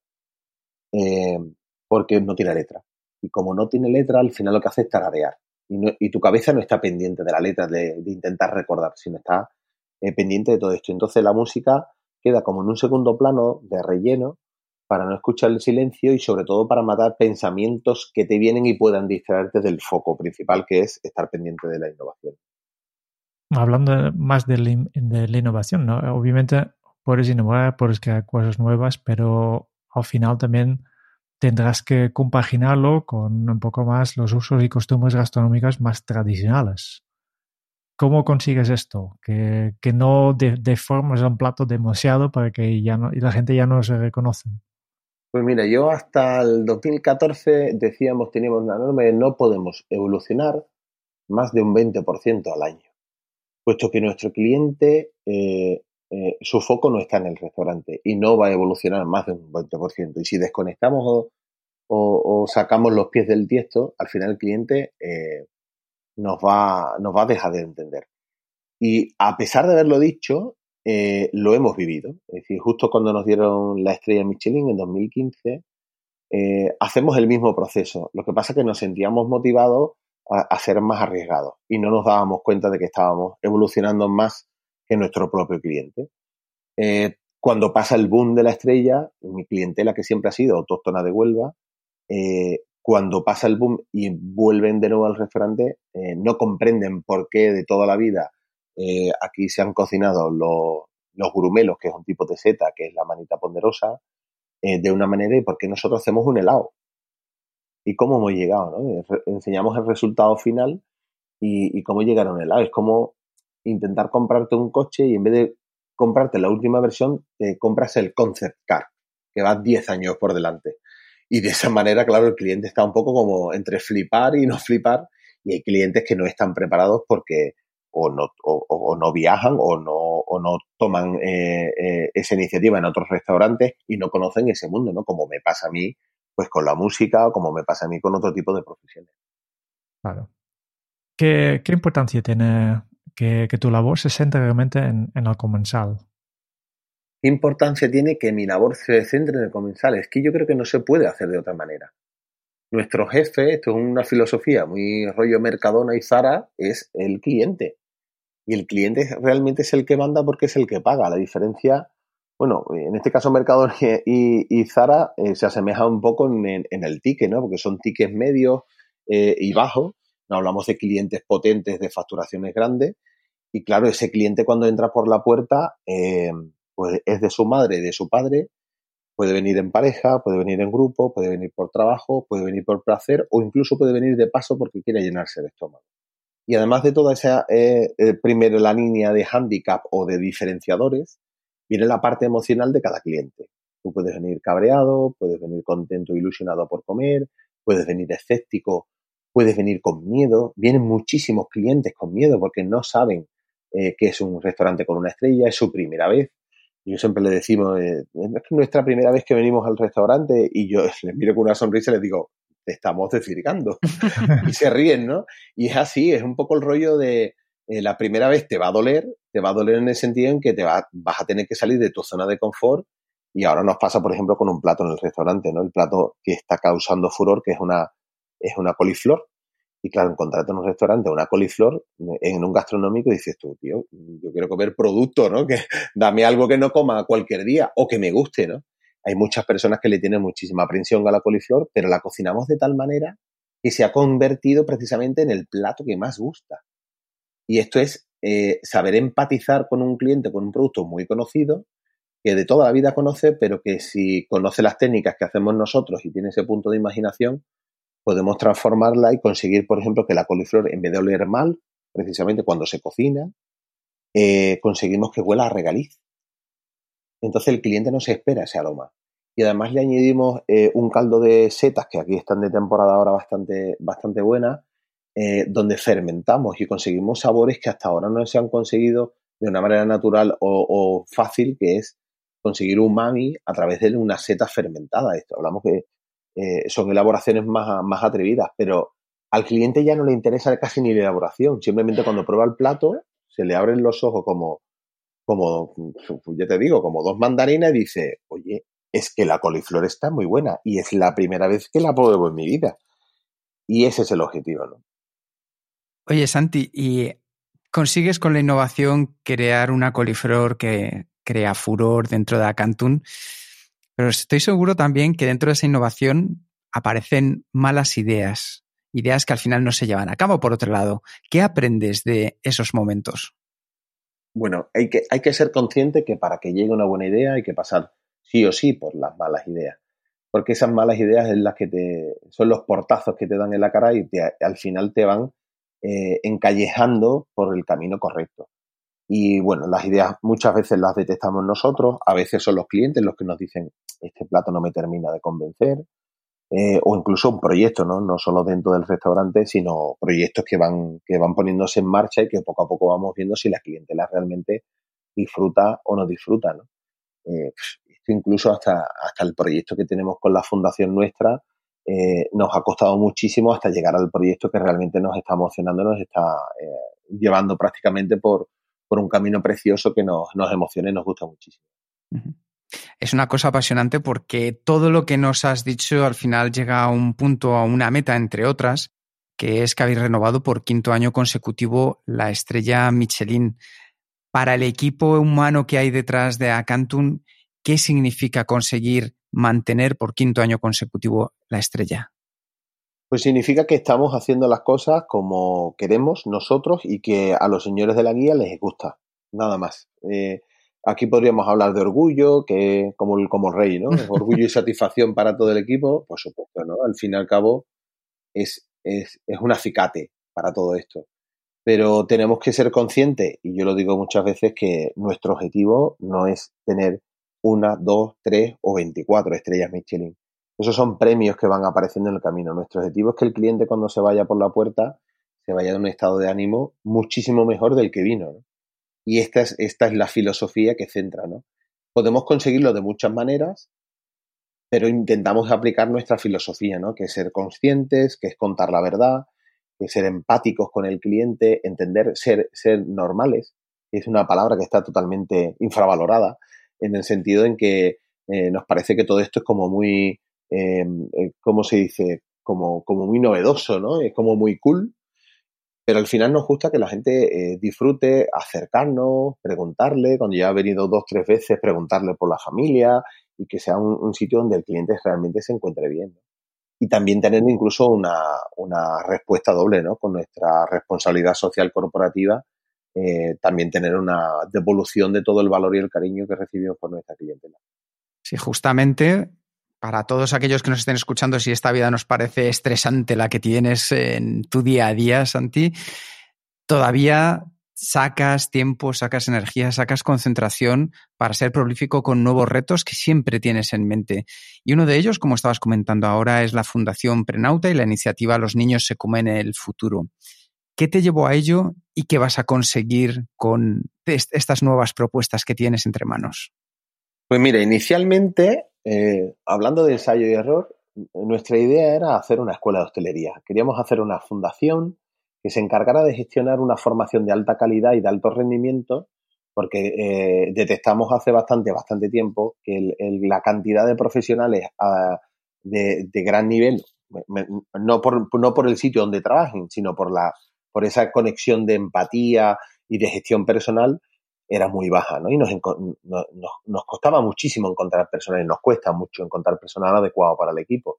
Speaker 4: porque no tiene letra. Y como no tiene letra, al final lo que hace es tararear. Y tu cabeza no está pendiente de la letra, de intentar recordar, sino está pendiente de todo esto. Entonces la música queda como en un segundo plano de relleno para no escuchar el silencio y sobre todo para matar pensamientos que te vienen y puedan distraerte del foco principal, que es estar pendiente de la innovación.
Speaker 3: Hablando más de la innovación, ¿no? Obviamente puedes innovar, puedes crear cosas nuevas, pero al final también tendrás que compaginarlo con un poco más los usos y costumbres gastronómicos más tradicionales. ¿Cómo consigues esto? Que no deformes un plato demasiado para que ya no, y la gente ya no se reconoce.
Speaker 4: Pues mira, yo hasta el 2014 teníamos una norma de no podemos evolucionar más de un 20% al año, puesto que nuestro cliente, su foco no está en el restaurante y no va a evolucionar más de un 20%. Y si desconectamos o sacamos los pies del tiesto, al final el cliente nos va a dejar de entender. Y a pesar de haberlo dicho, lo hemos vivido. Es decir, justo cuando nos dieron la estrella Michelin en 2015, hacemos el mismo proceso. Lo que pasa es que nos sentíamos motivados a ser más arriesgados y no nos dábamos cuenta de que estábamos evolucionando más que nuestro propio cliente. Cuando pasa el boom de la estrella, mi clientela, que siempre ha sido autóctona de Huelva, cuando pasa el boom y vuelven de nuevo al restaurante, no comprenden por qué de toda la vida aquí se han cocinado los gurumelos, que es un tipo de seta, que es la manita ponderosa, de una manera y por qué nosotros hacemos un helado. Y cómo hemos llegado, ¿no? Enseñamos el resultado final y cómo llegar a un helado. Es como intentar comprarte un coche y en vez de comprarte la última versión, te compras el concept car, que va 10 años por delante. Y de esa manera, claro, el cliente está un poco como entre flipar y no flipar, y hay clientes que no están preparados porque o no viajan o no toman esa iniciativa en otros restaurantes y no conocen ese mundo, ¿no? Como me pasa a mí pues con la música o como me pasa a mí con otro tipo de profesiones.
Speaker 3: Claro. ¿Qué importancia tiene que tu labor se centre realmente en el comensal?
Speaker 4: ¿Qué importancia tiene que mi labor se centre en el comensal? Es que yo creo que no se puede hacer de otra manera. Nuestro jefe, esto es una filosofía muy rollo Mercadona y Zara, es el cliente. Y el cliente realmente es el que manda porque es el que paga. La diferencia, bueno, en este caso Mercadona y Zara se asemeja un poco en el ticket, ¿no? Porque son tickets medios y bajos. No hablamos de clientes potentes de facturaciones grandes. Y claro, ese cliente cuando entra por la puerta, pues es de su madre y de su padre. Puede venir en pareja, puede venir en grupo, puede venir por trabajo, puede venir por placer o incluso puede venir de paso porque quiere llenarse el estómago. Y además de toda esa, primero la línea de handicap o de diferenciadores, viene la parte emocional de cada cliente. Tú puedes venir cabreado, puedes venir contento, ilusionado por comer, puedes venir escéptico, puedes venir con miedo. Vienen muchísimos clientes con miedo porque no saben que es un restaurante con una estrella, es su primera vez. Y yo siempre le decimos, es nuestra primera vez que venimos al restaurante, y yo les miro con una sonrisa y les digo, te estamos desvirgando. Y se ríen, ¿no? Y es así, es un poco el rollo de la primera vez te va a doler en el sentido en que vas a tener que salir de tu zona de confort. Y ahora nos pasa, por ejemplo, con un plato en el restaurante, ¿no? El plato que está causando furor, que es una coliflor. Y claro, encontrarte en un restaurante una coliflor en un gastronómico y dices tú, tío, yo quiero comer producto, ¿no? Que dame algo que no coma cualquier día o que me guste, ¿no? Hay muchas personas que le tienen muchísima aprensión a la coliflor, pero la cocinamos de tal manera que se ha convertido precisamente en el plato que más gusta. Y esto es saber empatizar con un cliente, con un producto muy conocido, que de toda la vida conoce, pero que si conoce las técnicas que hacemos nosotros y tiene ese punto de imaginación, podemos transformarla y conseguir, por ejemplo, que la coliflor, en vez de oler mal, precisamente cuando se cocina, conseguimos que huela a regaliz. Entonces el cliente no se espera ese aroma. Y además le añadimos un caldo de setas, que aquí están de temporada ahora bastante buena, donde fermentamos y conseguimos sabores que hasta ahora no se han conseguido de una manera natural o fácil, que es conseguir umami a través de una seta fermentada. Esto hablamos que son elaboraciones más atrevidas, pero al cliente ya no le interesa casi ni la elaboración. Simplemente cuando prueba el plato se le abren los ojos como ya te digo, como dos mandarinas y dice, oye, es que la coliflor está muy buena y es la primera vez que la pruebo en mi vida. Y ese es el objetivo, ¿no?
Speaker 2: Oye, Santi, ¿y consigues con la innovación crear una coliflor que crea furor dentro de Acantum? Pero estoy seguro también que dentro de esa innovación aparecen malas ideas que al final no se llevan a cabo, por otro lado. ¿Qué aprendes de esos momentos?
Speaker 4: Bueno, hay que ser consciente que para que llegue una buena idea hay que pasar sí o sí por las malas ideas. Porque esas malas ideas es las que son los portazos que te dan en la cara y al final te van encallejando por el camino correcto. Y bueno, las ideas muchas veces las detectamos nosotros, a veces son los clientes los que nos dicen este plato no me termina de convencer, o incluso un proyecto, ¿no? No solo dentro del restaurante, sino proyectos que van poniéndose en marcha y que poco a poco vamos viendo si la clientela realmente disfruta o no disfruta, ¿no? Esto incluso hasta el proyecto que tenemos con la fundación nuestra nos ha costado muchísimo hasta llegar al proyecto que realmente nos está emocionando, nos está llevando prácticamente por un camino precioso que nos emociona y nos gusta muchísimo.
Speaker 2: Es una cosa apasionante porque todo lo que nos has dicho al final llega a un punto, a una meta, entre otras, que es que habéis renovado por 5º año consecutivo la estrella Michelin. Para el equipo humano que hay detrás de Acantum, ¿qué significa conseguir mantener por 5º año consecutivo la estrella?
Speaker 4: Pues significa que estamos haciendo las cosas como queremos nosotros y que a los señores de la guía les gusta, nada más. Aquí podríamos hablar de orgullo, que como el rey, ¿no? Orgullo y satisfacción para todo el equipo, por supuesto, ¿no? Al fin y al cabo es un acicate para todo esto. Pero tenemos que ser conscientes, y yo lo digo muchas veces, que nuestro objetivo no es tener 1, 2, 3 o 24 estrellas Michelin. Esos son premios que van apareciendo en el camino. Nuestro objetivo es que el cliente cuando se vaya por la puerta se vaya en un estado de ánimo muchísimo mejor del que vino, ¿no? Y esta es la filosofía que centra, ¿no? Podemos conseguirlo de muchas maneras, pero intentamos aplicar nuestra filosofía, ¿no? Que es ser conscientes, que es contar la verdad, que es ser empáticos con el cliente, entender, ser normales. Es una palabra que está totalmente infravalorada, en el sentido en que nos parece que todo esto es como muy, ¿cómo se dice? Como muy novedoso, ¿no? Es como muy cool. Pero al final nos gusta que la gente disfrute, acercarnos, preguntarle, cuando ya ha venido 2, 3 veces, preguntarle por la familia y que sea un sitio donde el cliente realmente se encuentre bien, ¿no? Y también tener incluso una respuesta doble, ¿no? Con nuestra responsabilidad social corporativa, también tener una devolución de todo el valor y el cariño que recibimos por nuestra clientela.
Speaker 2: Sí, justamente para todos aquellos que nos estén escuchando, si esta vida nos parece estresante la que tienes en tu día a día, Santi, todavía sacas tiempo, sacas energía, sacas concentración para ser prolífico con nuevos retos que siempre tienes en mente. Y uno de ellos, como estabas comentando ahora, es la Fundación Prenauta y la iniciativa Los niños se comen el futuro. ¿Qué te llevó a ello y qué vas a conseguir con estas nuevas propuestas que tienes entre manos?
Speaker 4: Pues mira, inicialmente, hablando de ensayo y error, nuestra idea era hacer una escuela de hostelería. Queríamos hacer una fundación que se encargara de gestionar una formación de alta calidad y de alto rendimiento, porque detectamos hace bastante tiempo que la cantidad de profesionales de gran nivel, no por el sitio donde trabajen, sino por esa conexión de empatía y de gestión personal, era muy baja, ¿no? Y nos costaba muchísimo encontrar personal, y nos cuesta mucho encontrar personal adecuado para el equipo.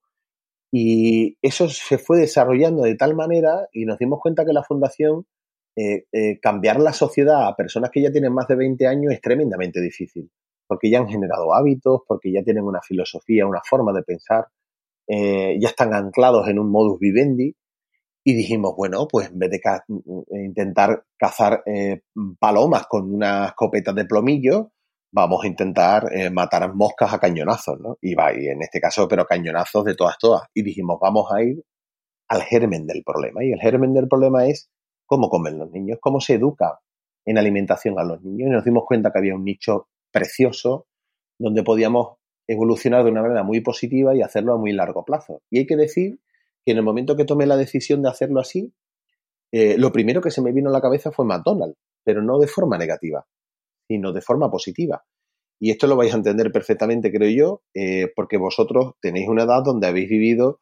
Speaker 4: Y eso se fue desarrollando de tal manera y nos dimos cuenta que la fundación, cambiar la sociedad a personas que ya tienen más de 20 años es tremendamente difícil, porque ya han generado hábitos, porque ya tienen una filosofía, una forma de pensar, ya están anclados en un modus vivendi. Y dijimos, bueno, pues en vez de intentar cazar palomas con una escopeta de plomillo, vamos a intentar matar moscas a cañonazos, ¿no? Y en este caso, pero cañonazos de todas. Y dijimos, vamos a ir al germen del problema. Y el germen del problema es cómo comen los niños, cómo se educa en alimentación a los niños. Y nos dimos cuenta que había un nicho precioso donde podíamos evolucionar de una manera muy positiva y hacerlo a muy largo plazo. Y hay que decir que en el momento que tomé la decisión de hacerlo así, lo primero que se me vino a la cabeza fue McDonald's, pero no de forma negativa, sino de forma positiva. Y esto lo vais a entender perfectamente, creo yo, porque vosotros tenéis una edad donde habéis vivido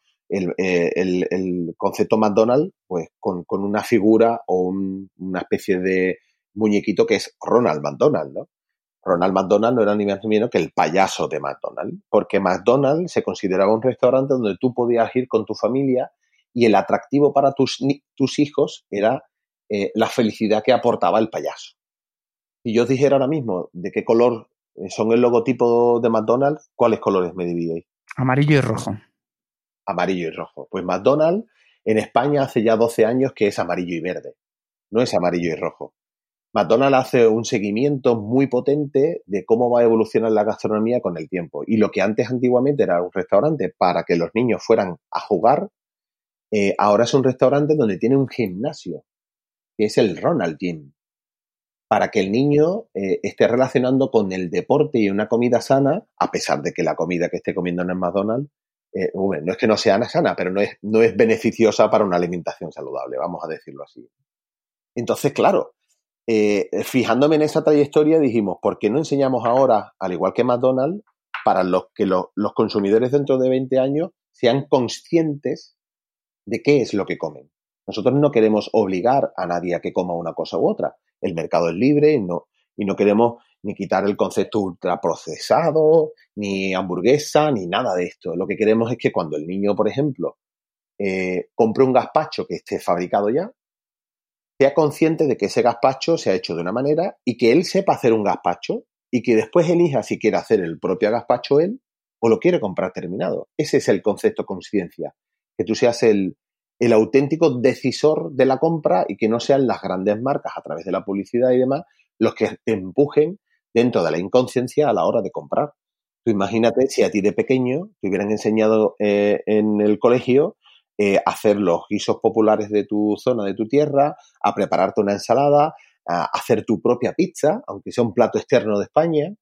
Speaker 4: el concepto McDonald's pues con una figura o una especie de muñequito que es Ronald McDonald, ¿no? Ronald McDonald no era ni más ni menos que el payaso de McDonald's, porque McDonald's se consideraba un restaurante donde tú podías ir con tu familia y el atractivo para tus hijos era la felicidad que aportaba el payaso. Si yo os dijera ahora mismo de qué color son el logotipo de McDonald's, ¿cuáles colores me diríais?
Speaker 2: Amarillo y rojo.
Speaker 4: Amarillo y rojo. Pues McDonald's en España hace ya 12 años que es amarillo y verde, no es amarillo y rojo. McDonald's hace un seguimiento muy potente de cómo va a evolucionar la gastronomía con el tiempo. Y lo que antes antiguamente era un restaurante para que los niños fueran a jugar, ahora es un restaurante donde tiene un gimnasio, que es el Ronald Gym, para que el niño esté relacionando con el deporte y una comida sana, a pesar de que la comida que esté comiendo en el McDonald's, no es que no sea sana, pero no es beneficiosa para una alimentación saludable, vamos a decirlo así. Entonces, claro, fijándome en esa trayectoria dijimos, ¿por qué no enseñamos ahora, al igual que McDonald's, para que los consumidores dentro de 20 años sean conscientes de qué es lo que comen? Nosotros no queremos obligar a nadie a que coma una cosa u otra. El mercado es libre y no queremos ni quitar el concepto ultraprocesado, ni hamburguesa, ni nada de esto. Lo que queremos es que cuando el niño, por ejemplo, compre un gazpacho que esté fabricado ya, sea consciente de que ese gazpacho se ha hecho de una manera y que él sepa hacer un gazpacho y que después elija si quiere hacer el propio gazpacho él o lo quiere comprar terminado. Ese es el concepto conciencia, que tú seas el auténtico decisor de la compra y que no sean las grandes marcas a través de la publicidad y demás los que te empujen dentro de la inconsciencia a la hora de comprar. Tú imagínate si a ti de pequeño te hubieran enseñado en el colegio hacer los guisos populares de tu zona, de tu tierra, a prepararte una ensalada, a hacer tu propia pizza, aunque sea un plato externo de España,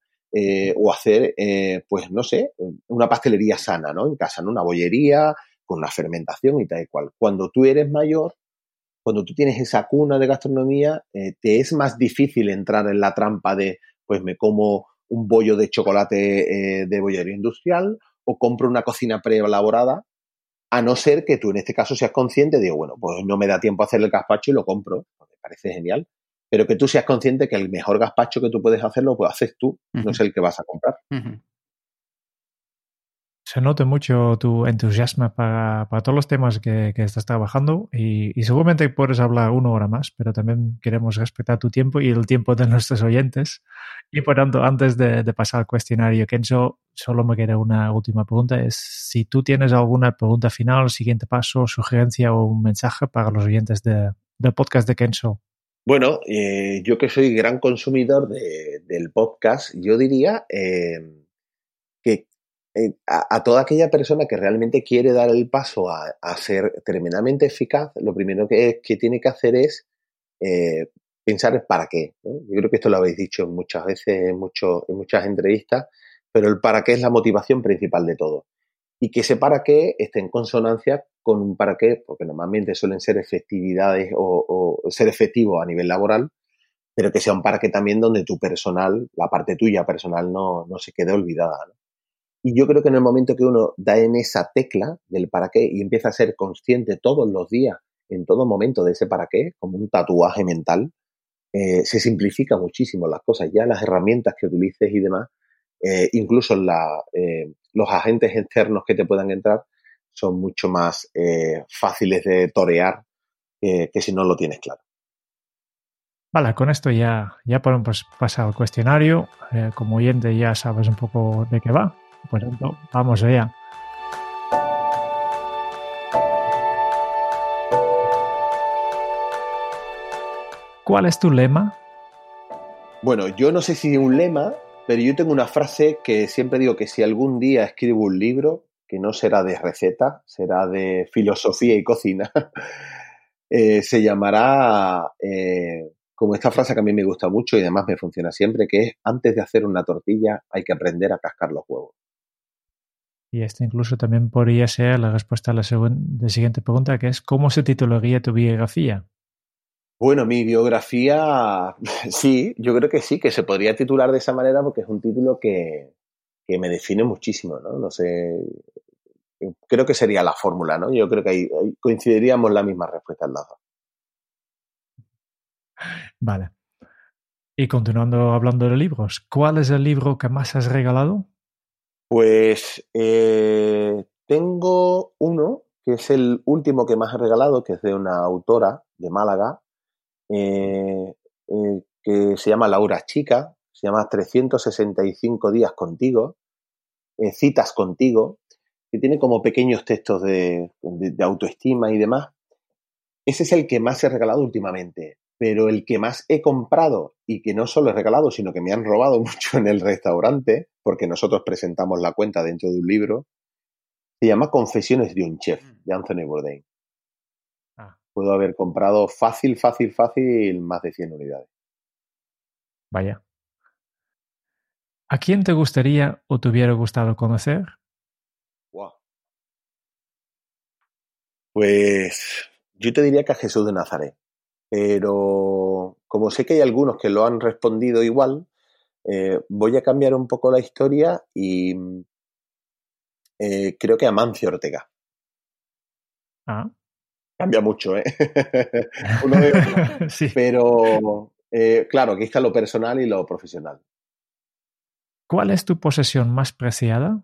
Speaker 4: o hacer, pues no sé, una pastelería sana, ¿no? En casa, ¿no? Una bollería con una fermentación y tal y cual. Cuando tú eres mayor, cuando tú tienes esa cuna de gastronomía, te es más difícil entrar en la trampa de, pues me como un bollo de chocolate de bollería industrial o compro una cocina preelaborada, a no ser que tú en este caso seas consciente de, bueno, pues no me da tiempo a hacer el gazpacho y lo compro, me parece genial, pero que tú seas consciente que el mejor gazpacho que tú puedes hacer lo haces tú, no es el que vas a comprar.
Speaker 3: Se nota mucho tu entusiasmo para todos los temas que estás trabajando y seguramente puedes hablar 1 hora más, pero también queremos respetar tu tiempo y el tiempo de nuestros oyentes. Y por tanto, antes de pasar al cuestionario, Kenzo, solo me queda una última pregunta. Es si tú tienes alguna pregunta final, siguiente paso, sugerencia o un mensaje para los oyentes del podcast de Kenzo.
Speaker 4: Bueno, yo que soy gran consumidor del podcast, yo diría que a toda aquella persona que realmente quiere dar el paso a ser tremendamente eficaz, lo primero que tiene que hacer es pensar el para qué, ¿no? Yo creo que esto lo habéis dicho muchas veces, en muchas entrevistas, pero el para qué es la motivación principal de todo. Y que ese para qué esté en consonancia con un para qué, porque normalmente suelen ser efectividades o ser efectivo a nivel laboral, pero que sea un para qué también donde tu personal, la parte tuya personal no se quede olvidada, ¿no? Y yo creo que en el momento que uno da en esa tecla del para qué y empieza a ser consciente todos los días, en todo momento de ese para qué, como un tatuaje mental, se simplifica muchísimo las cosas. Ya las herramientas que utilices y demás, incluso los agentes externos que te puedan entrar, son mucho más fáciles de torear que si no lo tienes claro.
Speaker 3: Vale, con esto ya podemos pasar al cuestionario. Como oyente ya sabes un poco de qué va. Por tanto, vamos allá. ¿Cuál es tu lema?
Speaker 4: Bueno, yo no sé si es un lema, pero yo tengo una frase que siempre digo que si algún día escribo un libro, que no será de recetas, será de filosofía y cocina, se llamará, como esta frase que a mí me gusta mucho y además me funciona siempre, que es: antes de hacer una tortilla hay que aprender a cascar los huevos.
Speaker 3: Y esto incluso también podría ser la respuesta a la siguiente pregunta, que es ¿cómo se titularía tu biografía?
Speaker 4: Bueno, mi biografía, sí, yo creo que sí, que se podría titular de esa manera porque es un título que me define muchísimo, ¿no? No sé, creo que sería la fórmula, ¿no? Yo creo que ahí coincidiríamos la misma respuesta en las dos.
Speaker 3: Vale. Y continuando hablando de libros, ¿cuál es el libro que más has regalado?
Speaker 4: Pues tengo uno que es el último que más he regalado, que es de una autora de Málaga, que se llama Laura Chica, se llama 365 días contigo, citas contigo, que tiene como pequeños textos de autoestima y demás. Ese es el que más he regalado últimamente, pero el que más he comprado y que no solo he regalado, sino que me han robado mucho en el restaurante, porque nosotros presentamos la cuenta dentro de un libro, se llama Confesiones de un chef, de Anthony Bourdain. Puedo haber comprado fácil más de 100 unidades.
Speaker 3: Vaya. ¿A quién te gustaría o te hubiera gustado conocer?
Speaker 4: Wow. Pues yo te diría que a Jesús de Nazaret, pero como sé que hay algunos que lo han respondido igual, voy a cambiar un poco la historia y creo que a Amancio Ortega. Cambia mucho, ¿eh? Uno de otro.
Speaker 3: Sí.
Speaker 4: Pero claro, aquí está lo personal y lo profesional.
Speaker 3: ¿Cuál es tu posesión más preciada?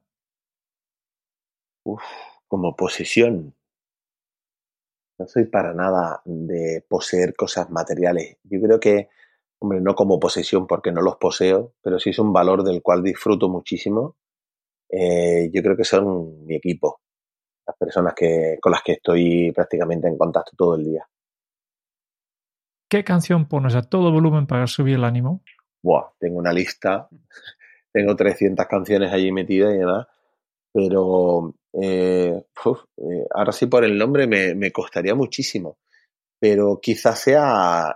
Speaker 4: Como posesión. No soy para nada de poseer cosas materiales. Yo creo que, hombre, no como posesión porque no los poseo, pero sí es un valor del cual disfruto muchísimo. Yo creo que son mi equipo, las personas con las que estoy prácticamente en contacto todo el día.
Speaker 3: ¿Qué canción pones a todo volumen para subir el ánimo?
Speaker 4: Buah, tengo una lista, tengo 300 canciones allí metidas y demás, pero ahora sí por el nombre me costaría muchísimo, pero quizás sea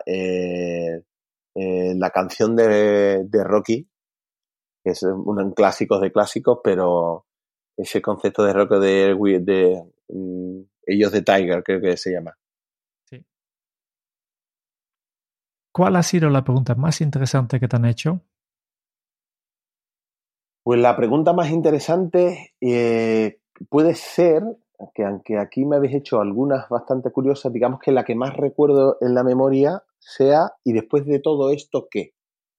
Speaker 4: la canción de Rocky, que es un clásico de clásicos, pero ese concepto de Rocky de ellos de Tiger, creo que se llama.
Speaker 3: Sí. ¿Cuál ha sido la pregunta más interesante que te han hecho?
Speaker 4: Pues la pregunta más interesante puede ser, que aunque aquí me habéis hecho algunas bastante curiosas, digamos que la que más recuerdo en la memoria sea: ¿y después de todo esto qué?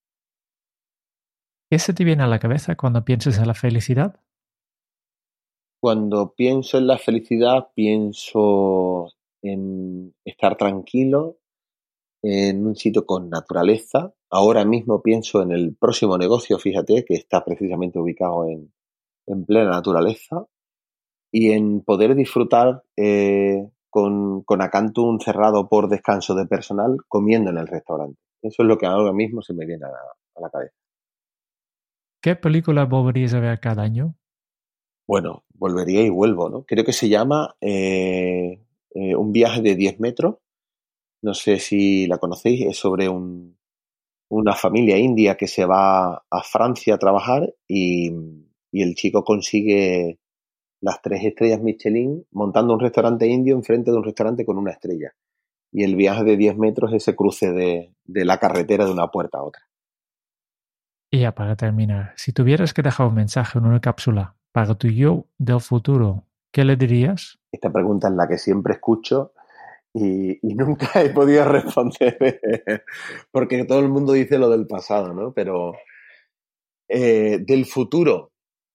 Speaker 3: ¿Qué se te viene a la cabeza cuando piensas en la felicidad?
Speaker 4: Cuando pienso en la felicidad, pienso en estar tranquilo, en un sitio con naturaleza. Ahora mismo pienso en el próximo negocio, fíjate, que está precisamente ubicado en plena naturaleza, y en poder disfrutar con Acantum cerrado por descanso de personal, comiendo en el restaurante. Eso es lo que ahora mismo se me viene a la cabeza.
Speaker 3: ¿Qué película volverías a ver cada año?
Speaker 4: Bueno, volvería y vuelvo, ¿no? Creo que se llama Un viaje de 10 metros. No sé si la conocéis, es sobre una familia india que se va a Francia a trabajar y el chico consigue las 3 estrellas Michelin montando un restaurante indio enfrente de un restaurante con una estrella. Y el viaje de 10 metros es ese cruce de la carretera de una puerta a otra.
Speaker 3: Y ya para terminar, si tuvieras que dejar un mensaje en una cápsula para tu yo del futuro, ¿qué le dirías?
Speaker 4: Esta pregunta es la que siempre escucho y nunca he podido responder porque todo el mundo dice lo del pasado, ¿no? Pero del futuro,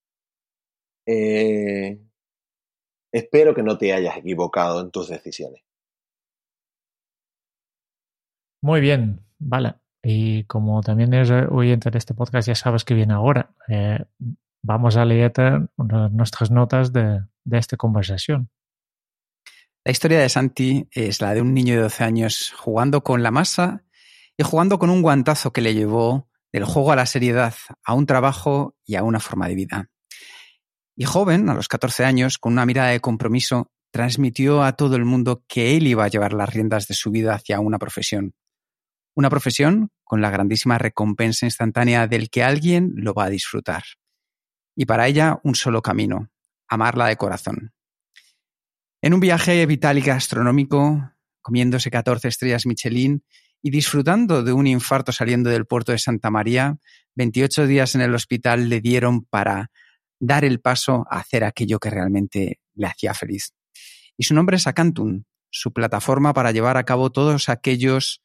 Speaker 4: espero que no te hayas equivocado en tus decisiones.
Speaker 3: Muy bien, vale. Y como también eres oyente de este podcast, ya sabes que viene ahora. Vamos a leerte nuestras notas de esta conversación.
Speaker 2: La historia de Santi es la de un niño de 12 años jugando con la masa y jugando con un guantazo que le llevó del juego a la seriedad, a un trabajo y a una forma de vida. Y joven, a los 14 años, con una mirada de compromiso, transmitió a todo el mundo que él iba a llevar las riendas de su vida hacia una profesión. Una profesión con la grandísima recompensa instantánea del que alguien lo va a disfrutar. Y para ella un solo camino, amarla de corazón. En un viaje vital y gastronómico, comiéndose 14 estrellas Michelin y disfrutando de un infarto saliendo del puerto de Santa María, 28 días en el hospital le dieron para dar el paso a hacer aquello que realmente le hacía feliz. Y su nombre es Acantum, su plataforma para llevar a cabo todos aquellos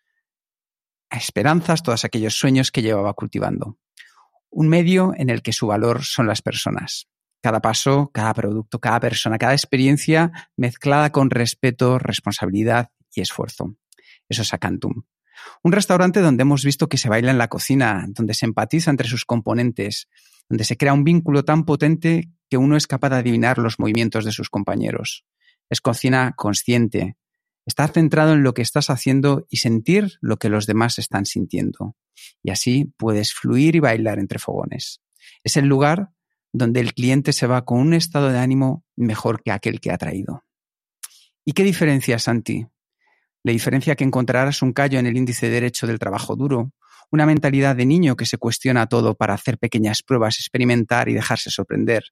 Speaker 2: esperanzas, todos aquellos sueños que llevaba cultivando. Un medio en el que su valor son las personas. Cada paso, cada producto, cada persona, cada experiencia mezclada con respeto, responsabilidad y esfuerzo. Eso es Acantum. Un restaurante donde hemos visto que se baila en la cocina, donde se empatiza entre sus componentes, donde se crea un vínculo tan potente que uno es capaz de adivinar los movimientos de sus compañeros. Es cocina consciente. Estar centrado en lo que estás haciendo y sentir lo que los demás están sintiendo. Y así puedes fluir y bailar entre fogones. Es el lugar donde el cliente se va con un estado de ánimo mejor que aquel que ha traído. ¿Y qué diferencia, Santi? La diferencia que encontrarás un callo en el índice derecho del trabajo duro, una mentalidad de niño que se cuestiona todo para hacer pequeñas pruebas, experimentar y dejarse sorprender.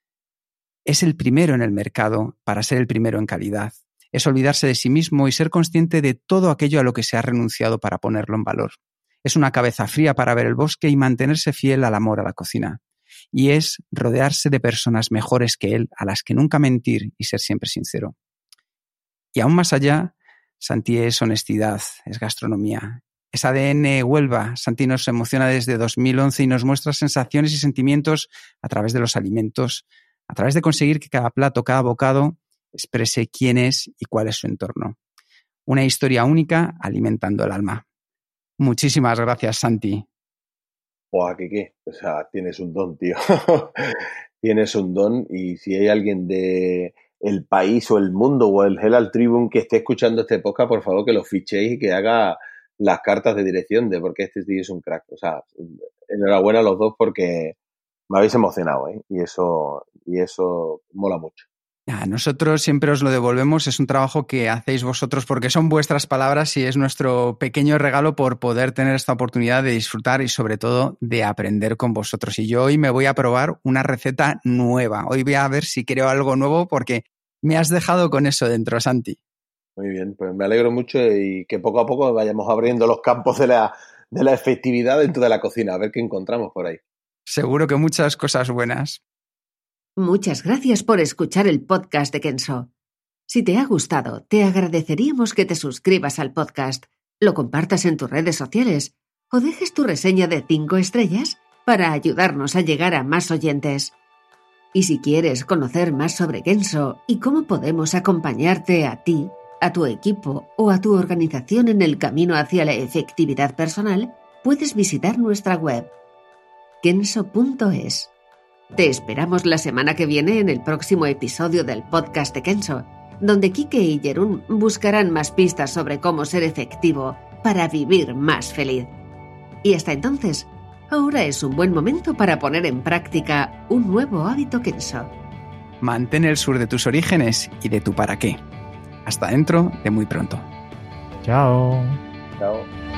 Speaker 2: Es el primero en el mercado para ser el primero en calidad. Es olvidarse de sí mismo y ser consciente de todo aquello a lo que se ha renunciado para ponerlo en valor. Es una cabeza fría para ver el bosque y mantenerse fiel al amor a la cocina. Y es rodearse de personas mejores que él, a las que nunca mentir y ser siempre sincero. Y aún más allá, Santi es honestidad, es gastronomía. Es ADN Huelva. Santi nos emociona desde 2011 y nos muestra sensaciones y sentimientos a través de los alimentos, a través de conseguir que cada plato, cada bocado, exprese quién es y cuál es su entorno. Una historia única alimentando el alma. Muchísimas gracias, Santi.
Speaker 4: ¡Buah, qué! O sea, tienes un don, tío. Tienes un don y si hay alguien de El País o El Mundo o el Herald Tribune que esté escuchando este podcast, por favor que lo fichéis y que haga las cartas de dirección de porque este tío es un crack. O sea, enhorabuena a los dos porque me habéis emocionado, ¿eh? Y eso mola mucho.
Speaker 2: A nosotros siempre os lo devolvemos, es un trabajo que hacéis vosotros porque son vuestras palabras y es nuestro pequeño regalo por poder tener esta oportunidad de disfrutar y sobre todo de aprender con vosotros. Y yo hoy me voy a probar una receta nueva, hoy voy a ver si creo algo nuevo porque me has dejado con eso dentro, Santi.
Speaker 4: Muy bien, pues me alegro mucho y que poco a poco vayamos abriendo los campos de la efectividad dentro de la cocina, a ver qué encontramos por ahí.
Speaker 2: Seguro que muchas cosas buenas.
Speaker 7: Muchas gracias por escuchar el podcast de Kenso. Si te ha gustado, te agradeceríamos que te suscribas al podcast, lo compartas en tus redes sociales o dejes tu reseña de 5 estrellas para ayudarnos a llegar a más oyentes. Y si quieres conocer más sobre Kenso y cómo podemos acompañarte a ti, a tu equipo o a tu organización en el camino hacia la efectividad personal, puedes visitar nuestra web kenso.es. Te esperamos la semana que viene en el próximo episodio del podcast de Kenso, donde Quique y Jerún buscarán más pistas sobre cómo ser efectivo para vivir más feliz. Y hasta entonces, ahora es un buen momento para poner en práctica un nuevo hábito Kenso.
Speaker 2: Mantén el sur de tus orígenes y de tu para qué. Hasta dentro de muy pronto.
Speaker 3: Chao.
Speaker 4: Chao.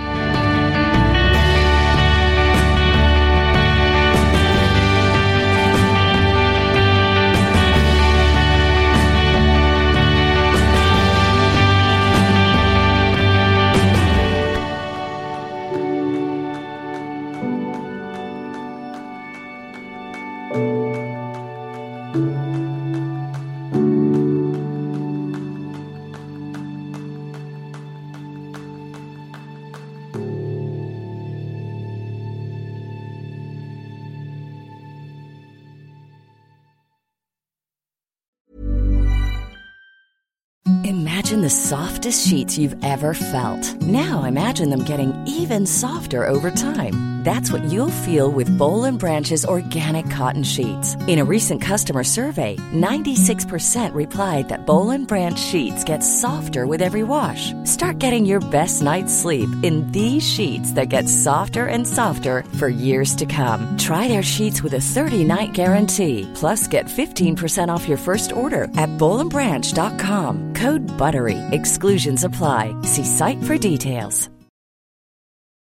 Speaker 6: Imagine the softest sheets you've ever felt. Now imagine them getting even softer over time. That's what you'll feel with Boll & Branch's organic cotton sheets. In a recent customer survey, 96% replied that Boll & Branch sheets get softer with every wash. Start getting your best night's sleep in these sheets that get softer and softer for years to come. Try their sheets with a 30-night guarantee. Plus, get 15% off your first order at bollandbranch.com. Code BUTTERY. Exclusions apply. See site for details.